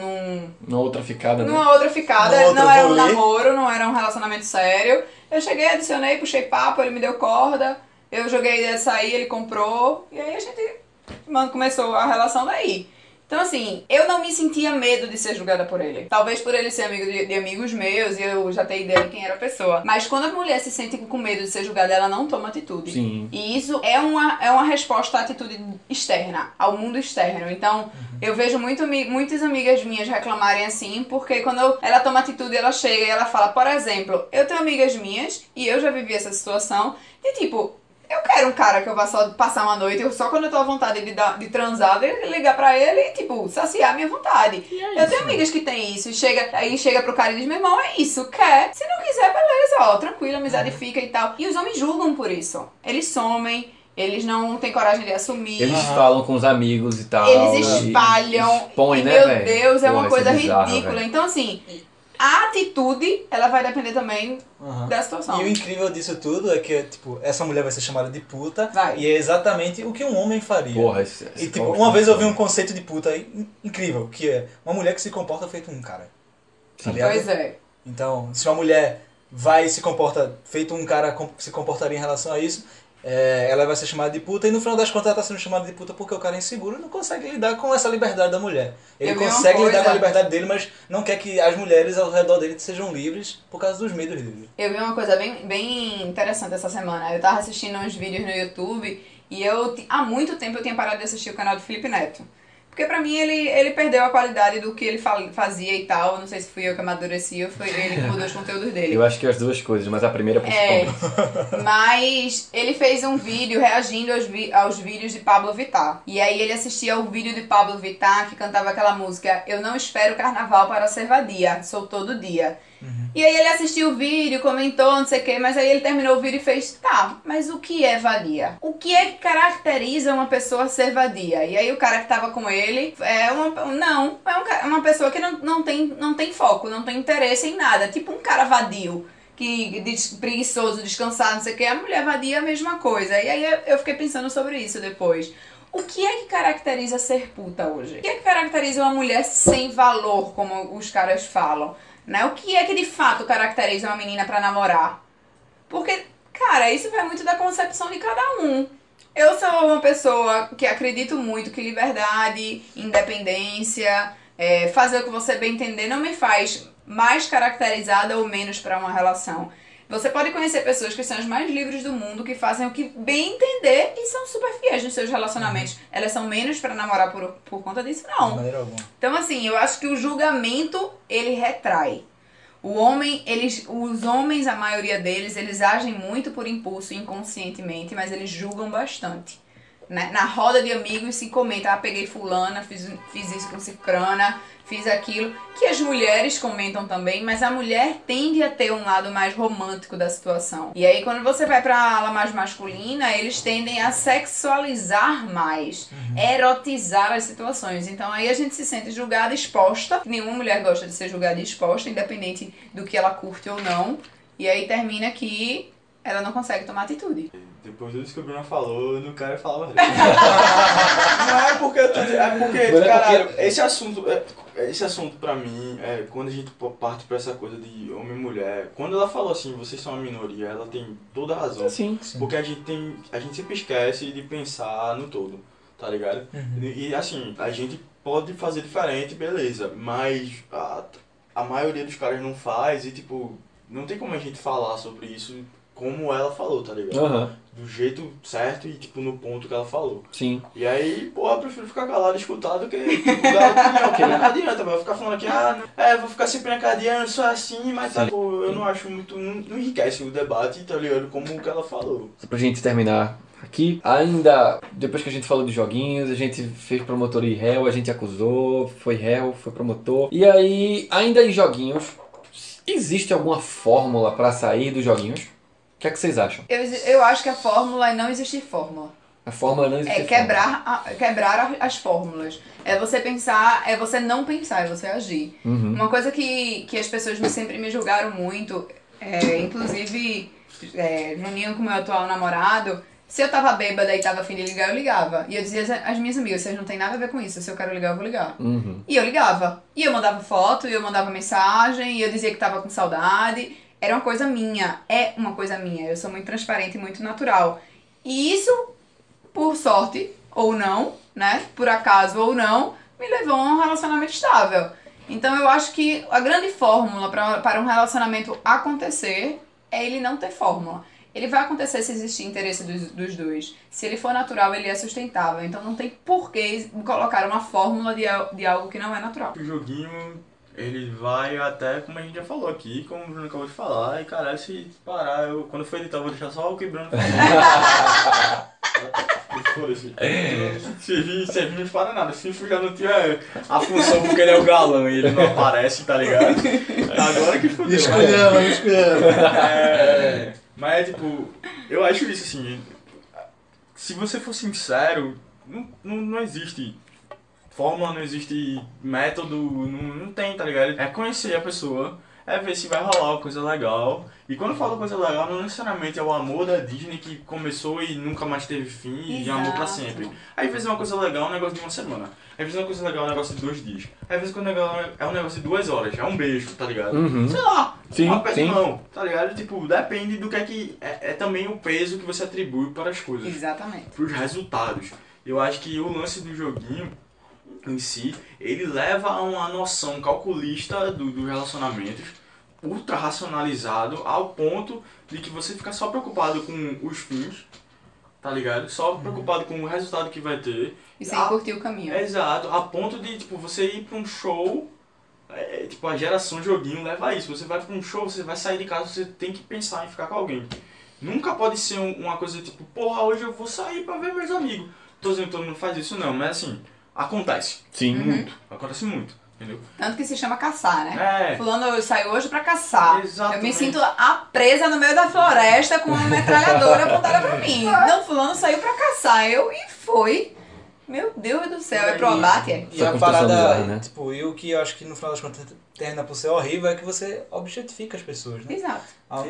Numa outra ficada, né? numa outra ficada, Num outro não era um rolê. namoro, não era um relacionamento sério. Eu cheguei, adicionei, puxei papo, ele me deu corda, eu joguei a ideia de sair, ele comprou, e aí a gente começou a relação daí. Então assim, eu não me sentia medo de ser julgada por ele. Talvez por ele ser amigo de amigos meus e eu já ter ideia de quem era a pessoa. Mas quando a mulher se sente com medo de ser julgada, ela não toma atitude. Sim. E isso é uma resposta à atitude externa, ao mundo externo. Então, eu vejo muitas amigas minhas reclamarem assim, porque quando ela toma atitude, ela chega e ela fala, por exemplo, eu tenho amigas minhas, e eu já vivi essa situação, de tipo, eu quero um cara que eu vá só passar uma noite, só quando eu tô à vontade de transar, de ligar pra ele e, tipo, saciar a minha vontade. Eu tenho amigas que tem isso, aí chega pro cara e diz, meu irmão, é isso, quer? Se não quiser, beleza, ó, tranquilo, a amizade fica e tal. E os homens julgam por isso. Eles somem, eles não têm coragem de assumir. Eles falam com os amigos e tal. Eles e espalham. expõem, E, né, meu velho? Deus, é Porra, uma isso coisa bizarro, ridícula. velho. Então, assim, a atitude, ela vai depender também da situação. E o incrível disso tudo é que, tipo, essa mulher vai ser chamada de puta Vai. e é exatamente o que um homem faria. Porra, E tipo, uma vez eu vi um conceito de puta incrível, que é uma mulher que se comporta feito um cara. Tá ligado? Pois é. Então, se uma mulher vai e se comporta feito um cara se comportaria em relação a isso, ela vai ser chamada de puta e no final das contas ela tá sendo chamada de puta porque o cara é inseguro e não consegue lidar com essa liberdade da mulher. Ele Eu vi uma consegue lidar coisa- com a liberdade dele, mas não quer que as mulheres ao redor dele sejam livres por causa dos medos dele. Eu vi uma coisa bem interessante essa semana. Eu tava assistindo uns vídeos no YouTube e há muito tempo eu tinha parado de assistir o canal do Felipe Neto. Porque pra mim ele perdeu a qualidade do que ele fazia e tal. Não sei se fui eu que amadureci ou foi ele que mudou os conteúdos dele. Eu acho que as duas coisas, mas a primeira principalmente. Mas ele fez um vídeo reagindo aos vídeos de Pablo Vittar. E aí ele assistia ao vídeo de Pablo Vittar que cantava aquela música Eu não espero carnaval para ser vadia, sou todo dia. E aí ele assistiu o vídeo, comentou, não sei o que, mas aí ele terminou o vídeo e fez, tá, mas o que é vadia? O que é que caracteriza uma pessoa ser vadia? E aí o cara que tava com ele é uma pessoa que não tem foco, não tem interesse em nada, tipo um cara vadio. Preguiçoso, descansado, não sei o que, a mulher vadia é a mesma coisa. E aí eu fiquei pensando sobre isso depois. O que é que caracteriza ser puta hoje? O que é que caracteriza uma mulher sem valor, como os caras falam? Né? O que é que de fato caracteriza uma menina pra namorar? Porque, cara, isso vai muito da concepção de cada um. Eu sou uma pessoa que acredito muito que liberdade, independência, fazer o que você bem entender não me faz mais caracterizada ou menos pra uma relação. Você pode conhecer pessoas que são as mais livres do mundo, que fazem o que bem entender e são super fiéis nos seus relacionamentos. Elas são menos pra namorar por conta disso? De Não. maneira alguma. Então, assim, eu acho que o julgamento, ele retrai. Os homens, a maioria deles, eles agem muito por impulso, inconscientemente, mas eles julgam bastante. Na roda de amigos se comenta, peguei fulana, fiz isso com cicrana, fiz aquilo, que as mulheres comentam também, mas a mulher tende a ter um lado mais romântico da situação. E aí quando você vai pra ala mais masculina, eles tendem a sexualizar mais, erotizar as situações. Então aí a gente se sente julgada, exposta. Nenhuma mulher gosta de ser julgada e exposta, independente do que ela curte ou não. E aí termina que ela não consegue tomar atitude. Depois do que a Bruna falou, eu não quero falar mais. Não, é porque, caralho, esse assunto pra mim, quando a gente parte pra essa coisa de homem e mulher, quando ela falou assim, vocês são uma minoria, ela tem toda a razão. Sim. Porque a gente sempre esquece de pensar no todo, tá ligado? E assim, a gente pode fazer diferente, beleza, mas a maioria dos caras não faz e tipo, não tem como a gente falar sobre isso como ela falou, tá ligado? Aham, Do jeito certo e, tipo, no ponto que ela falou. sim. E aí, porra, eu prefiro ficar calado e escutar do que tipo, dar opinião, porque não adianta, vai ficar falando aqui, vou ficar sempre nacadeando, só assim, mas tá, pô, eu não acho muito, não enriquece o debate, tá ligado? Como o que ela falou. Só pra gente terminar aqui, ainda depois que a gente falou de joguinhos, a gente fez promotor e réu, a gente acusou, foi réu, foi promotor. E aí, ainda em joguinhos, existe alguma fórmula pra sair dos joguinhos? O que é que vocês acham? Eu acho que a fórmula é não existir fórmula. A fórmula não existe. É quebrar as fórmulas. É você pensar, é você não pensar, é você agir. Uhum. Uma coisa que as pessoas sempre me julgaram muito, inclusive Juninho com meu atual namorado, se eu tava bêbada e tava afim de ligar, eu ligava. E eu dizia às minhas amigas, vocês não tem nada a ver com isso, se eu quero ligar, eu vou ligar. Uhum. E eu ligava. E eu mandava foto, e eu mandava mensagem, e eu dizia que tava com saudade. Era uma coisa minha, é uma coisa minha. Eu sou muito transparente e muito natural. E isso, por sorte ou não, né? Por acaso ou não, me levou a um relacionamento estável. Então eu acho que a grande fórmula para um relacionamento acontecer é ele não ter fórmula. Ele vai acontecer se existir interesse dos dois. Se ele for natural, ele é sustentável. Então não tem por que colocar uma fórmula de algo que não é natural. O joguinho, ele vai até, como a gente já falou aqui, como o Bruno acabou de falar, e caralho, se parar, quando for editar, eu vou deixar só o que o Bruno falou. Foda-se. Se vir, não para nada. Se já não tinha a função porque ele é o galã e ele não aparece, tá ligado? Agora que fudeu. Escolhemos. Mas tipo, eu acho isso assim, se você for sincero, não existe fórmula, não existe método, não tem, tá ligado? É conhecer a pessoa, é ver se vai rolar uma coisa legal. E quando eu falo coisa legal, não necessariamente é o amor da Disney que começou e nunca mais teve fim e amor pra sempre. Às vezes é uma coisa legal, um negócio de uma semana. Às vezes é uma coisa legal, um negócio de 2 dias. Às vezes quando é um negócio de 2 horas, é um beijo, tá ligado? Uhum. Sei lá, Sim, uma pé de sim. mão, tá ligado? Tipo, depende do que é que... É também o peso que você atribui para as coisas. Exatamente. Pros resultados. Eu acho que o lance do joguinho em si, ele leva a uma noção calculista dos relacionamentos, ultra racionalizado, ao ponto de que você fica só preocupado com os fins, tá ligado? Só preocupado com o resultado que vai ter. E sem curtir o caminho. Exato, a ponto de tipo, você ir pra um show, tipo, a geração joguinho leva a isso. Você vai pra um show, você vai sair de casa, você tem que pensar em ficar com alguém. Nunca pode ser uma coisa tipo, porra, hoje eu vou sair pra ver meus amigos. Tô dizendo que todo mundo faz isso, não, mas assim, acontece. Sim. Muito. Acontece muito, entendeu? Tanto que se chama caçar, né? É. Fulano saiu hoje pra caçar. Exatamente. Eu me sinto presa no meio da floresta com uma metralhadora apontada pra mim. Não, fulano saiu pra caçar. E foi. Meu Deus do céu, é pro abate, é? E a Essa parada, construção bizarra, né? tipo, e o que eu acho que no final das contas termina por ser horrível é que você objetifica as pessoas, né? Exato.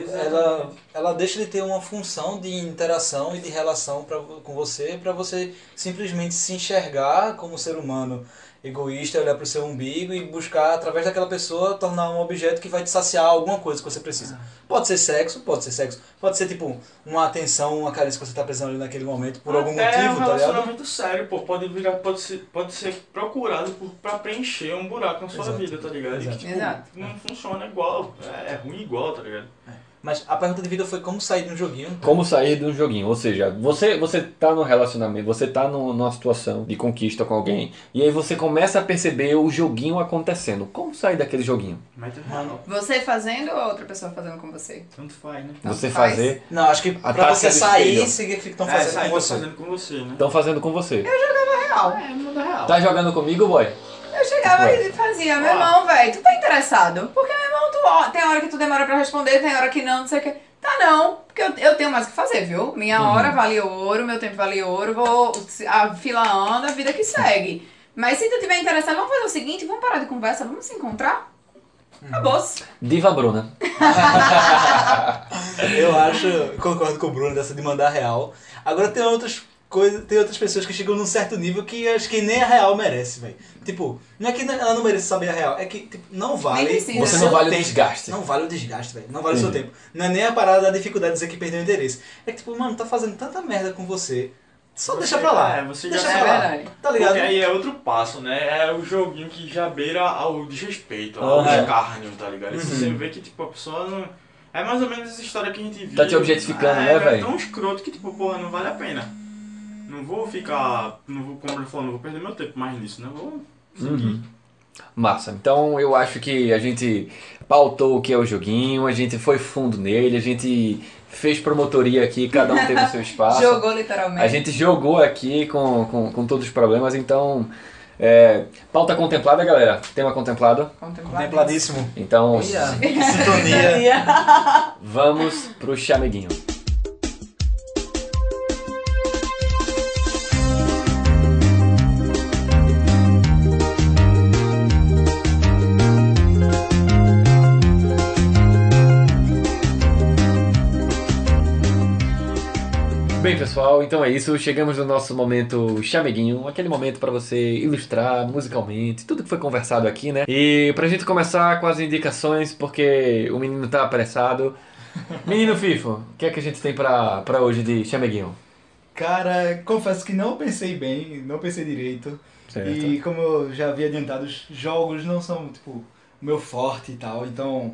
Ela deixa de ter uma função de interação e de relação com você, pra você simplesmente se enxergar como ser humano egoísta, olhar pro seu umbigo e buscar, através daquela pessoa, tornar um objeto que vai te saciar alguma coisa que você precisa. Pode ser sexo, pode ser tipo uma atenção, uma carência que você tá precisando ali naquele momento, por algum motivo, É um tá ligado? relacionamento sério, pô. Pode ser procurado pra preencher um buraco na sua Exato. vida, tá ligado? E que, tipo, Exato. não funciona igual. É ruim igual, tá ligado? Mas a pergunta de vida foi como sair de um joguinho. Como sair de um joguinho? Ou seja, você tá num relacionamento, você tá numa situação de conquista com alguém, e aí você começa a perceber o joguinho acontecendo. Como sair daquele joguinho? Mas Você fazendo ou outra pessoa fazendo com você? tanto faz, né? Você faz. fazer. Não, acho que A pra taça você do sair, espelho. significa que estão fazendo sai com você. fazendo com você, né? Estão fazendo com você. Real. É, muda real. Tá jogando comigo, boy? Eu chegava e fazia, meu irmão, velho, tu tá interessado? Porque, meu irmão, tem hora que tu demora pra responder, tem hora que não sei o que. Tá não, porque eu tenho mais o que fazer, viu? Minha hora vale ouro, meu tempo vale ouro, a fila anda, a vida que segue. Mas se tu tiver interessado, vamos fazer o seguinte, vamos parar de conversa, vamos se encontrar? Acabou-se. Diva Bruna. Eu concordo com o Bruno dessa de mandar real. Agora tem outras pessoas que chegam num certo nível que acho que nem a real merece, velho. Tipo, não é que ela não merece saber a real, é que tipo, não vale. Nem precisa. o Você seu não vale o tempo. desgaste. Não vale o desgaste, velho. Não vale o seu tempo. Não é nem a parada da dificuldade de dizer que perdeu o interesse. É que, tipo, mano, tá fazendo tanta merda com você. Só deixa pra lá. Você Deixa já pra lá. verdade. Tá ligado? Porque aí é outro passo, né? É o joguinho que já beira ao desrespeito, ao Uhum. escárnio, tá ligado? E se você vê que tipo, a pessoa É mais ou menos essa história que a gente viu. Tá te objetificando, né, velho? É tão escroto que, tipo, porra, não vale a pena. Não vou ficar. Não vou, como ele falou, não vou perder meu tempo mais nisso, né? Vou seguir. Massa. Então eu acho que a gente pautou o que é o joguinho, a gente foi fundo nele, a gente fez promotoria aqui, cada um teve o seu espaço. Jogou literalmente. A gente jogou aqui com todos os problemas, então. Pauta contemplada, galera. Tema contemplado. Contempladíssimo. Então, Olha, que sintonia. vamos pro chameguinho. Bem, pessoal, então é isso. Chegamos no nosso momento chameguinho, aquele momento para você ilustrar musicalmente tudo que foi conversado aqui, né? E pra gente começar com as indicações, porque o menino tá apressado. Menino Fifo, o que é que a gente tem pra hoje de chameguinho? Cara, confesso que não pensei bem, não pensei direito. Certo. E como eu já havia adiantado, os jogos não são, tipo, o meu forte e tal. Então,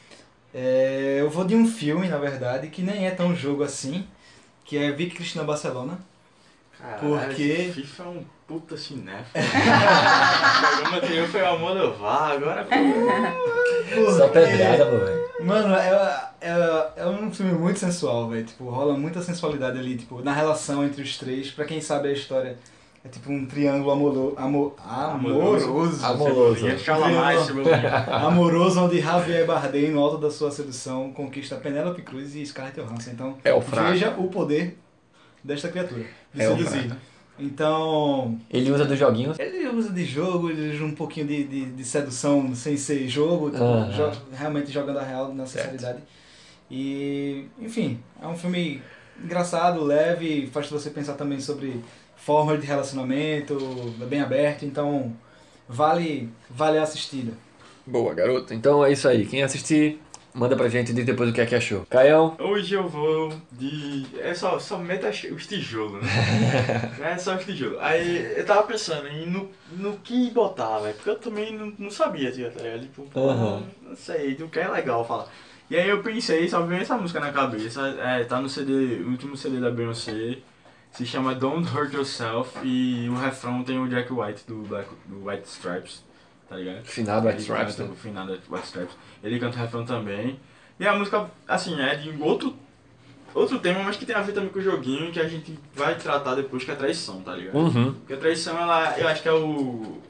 eu vou de um filme, na verdade, que nem é tão jogo assim, que é Vicky Cristina Barcelona. Caralho, Porque- esse FIFA é um puta cinéfilo. O programa anterior foi o Almodóvar, agora Só pedrada, pô, velho. Mano, é um filme muito sensual, velho. Tipo, rola muita sensualidade ali, tipo, na relação entre os três. Pra quem sabe a história, é tipo um triângulo amoroso. Amoroso. Ia falar mais sobre o Amoroso, onde Javier Bardem, no alto da sua sedução, conquista Penélope Cruz e Scarlett Johansson. Então, É o fraco. veja o poder desta criatura, de É o seduzir. fraco. Então, Ele usa dos joguinhos. ele usa de jogo, ele usa um pouquinho de sedução sem ser jogo, tipo, Aham. realmente jogando a real na sinceridade. E, enfim, é um filme engraçado, leve, faz você pensar também sobre formas de relacionamento, é bem aberto, então vale a assistida. Boa, garoto. Então é isso aí. Quem assistir, manda pra gente e diz depois o que é que achou. Caião? Hoje eu vou de. É só meta os tijolos, né? É só os tijolos. Aí eu tava pensando no que botar, velho. Porque eu também não sabia, tá ligado? Tipo, Aham. não sei, o que é legal falar. E aí eu pensei, só veio essa música na cabeça. Tá no CD, o último CD da Beyoncé. Se chama Don't Hurt Yourself. E o refrão tem o Jack White do White Stripes, tá ligado? Finado White Ele Stripes, canta né? o final da White Stripes. Ele canta o refrão também. E a música, assim, é de outro tema, mas que tem a ver também com o joguinho, que a gente vai tratar depois, que é a traição, tá ligado? Uhum. Porque a traição, eu acho que é o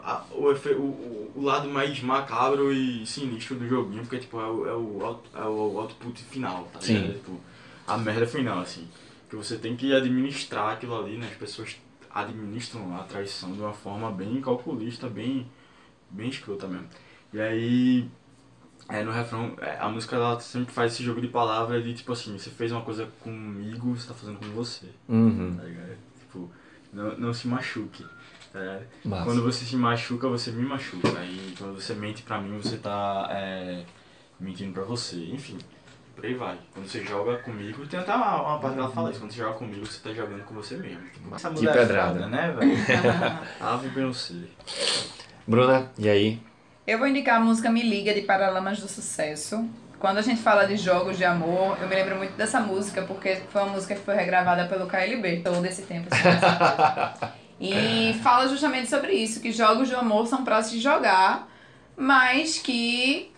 lado mais macabro e sinistro do joguinho, porque tipo, é o output final, tá ligado? Sim. Tipo, a merda final, assim. Que você tem que administrar aquilo ali, né? As pessoas administram a traição de uma forma bem calculista, bem escrota mesmo. E aí, no refrão, a música ela sempre faz esse jogo de palavras de tipo assim, você fez uma coisa comigo, você tá fazendo com você, Uhum. tá ligado? Tipo, não se machuque, tá ligado? Massa. Quando você se machuca, você me machuca. E quando você mente pra mim, você tá mentindo pra você. Enfim, por aí vai. Quando você joga comigo, tem até uma parte que ela fala isso. Quando você joga comigo, você tá jogando com você mesmo. Essa Que mulher pedrada. é foda, né, velho? Ave Beyoncé. Bruna, e aí? Eu vou indicar a música Me Liga, de Paralamas do Sucesso. Quando a gente fala de jogos de amor, eu me lembro muito dessa música, porque foi uma música que foi regravada pelo KLB todo esse tempo. Assim, com certeza. E fala justamente sobre isso, que jogos de amor são pra se jogar, mas que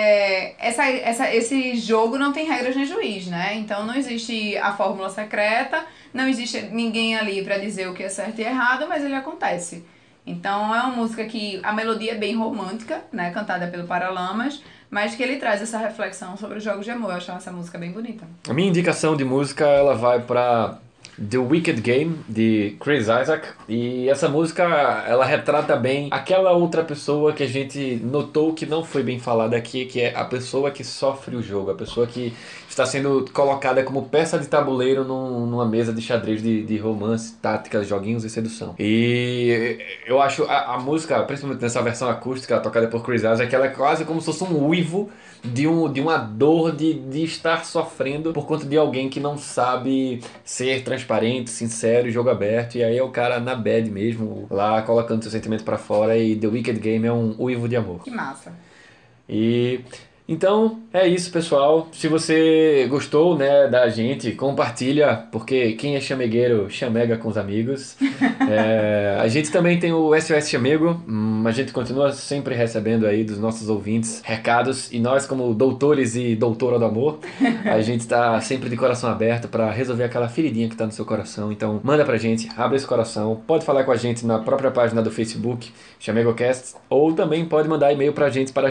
esse jogo não tem regras nem juiz, né? Então não existe a fórmula secreta, não existe ninguém ali pra dizer o que é certo e errado, mas ele acontece. Então é uma música que a melodia é bem romântica, né, cantada pelo Paralamas, mas que ele traz essa reflexão sobre os jogos de amor. Eu acho essa música bem bonita. A minha indicação de música, ela vai pra The Wicked Game, de Chris Isaak. E essa música, ela retrata bem aquela outra pessoa que a gente notou que não foi bem falada aqui, que é a pessoa que sofre o jogo, a pessoa que está sendo colocada como peça de tabuleiro numa mesa de xadrez de romance, táticas, joguinhos e sedução. E eu acho a música, principalmente nessa versão acústica tocada por Chris Isaak, ela é quase como se fosse um uivo de uma dor de estar sofrendo por conta de alguém que não sabe ser transparente, sincero e jogo aberto. E aí é o cara na bad mesmo, lá colocando seu sentimento pra fora. E The Wicked Game é um uivo de amor. Que massa. E Então, é isso, pessoal. Se você gostou, né, da gente, compartilha, porque quem é chamegueiro, chamega com os amigos. A gente também tem o SOS Chamego, a gente continua sempre recebendo aí dos nossos ouvintes recados, e nós, como doutores e doutora do amor, a gente está sempre de coração aberto para resolver aquela feridinha que está no seu coração. Então, manda pra gente, abre esse coração, pode falar com a gente na própria página do Facebook, ChamegoCast, ou também pode mandar e-mail pra gente para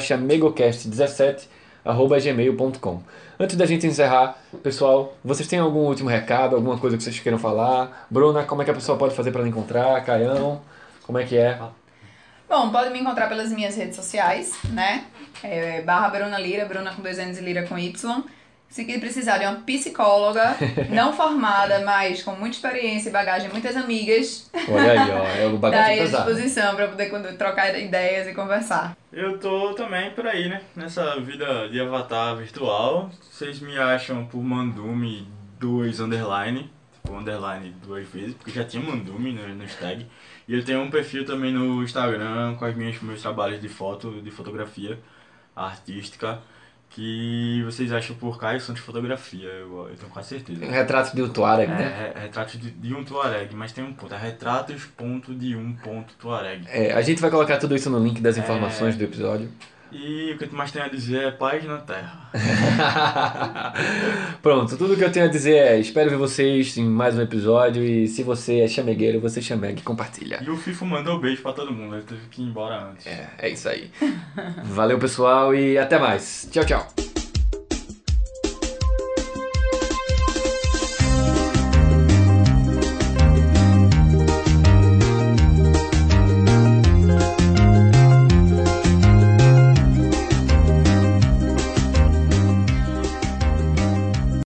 chamegocast17@gmail.com. Antes da gente encerrar, pessoal, vocês têm algum último recado, alguma coisa que vocês queiram falar? Bruna, como é que a pessoa pode fazer para encontrar? Caião, como é que é? Bom, pode me encontrar pelas minhas redes sociais, né? /Bruna Lira, Bruna com 2 N's e Lira com Y. Se precisar de uma psicóloga, não formada, mas com muita experiência e bagagem, muitas amigas, Olha aí, ó, é o bagagem daí à pesado. disposição para poder trocar ideias e conversar. Eu tô também por aí, né? Nessa vida de avatar virtual. Vocês me acham por Mandume 2 underline. Tipo, underline 2 vezes, porque já tinha Mandume no tag. E eu tenho um perfil também no Instagram com meus trabalhos de fotografia artística. Que vocês acham por Caio Santos Fotografia, eu tenho quase certeza. Um retrato de um Tuareg, né? Retratos de um Tuareg, mas tem um ponto, é retratos.de1.tuareg. A gente vai colocar tudo isso no link das informações do episódio. E o que eu mais tenho a dizer é paz na terra. Pronto, tudo que eu tenho a dizer é espero ver vocês em mais um episódio, e se você é chamegueiro, você chamegue e compartilha. E o Fifo mandou beijo pra todo mundo, ele teve que ir embora antes. É isso aí. Valeu, pessoal, e até mais. Tchau, tchau.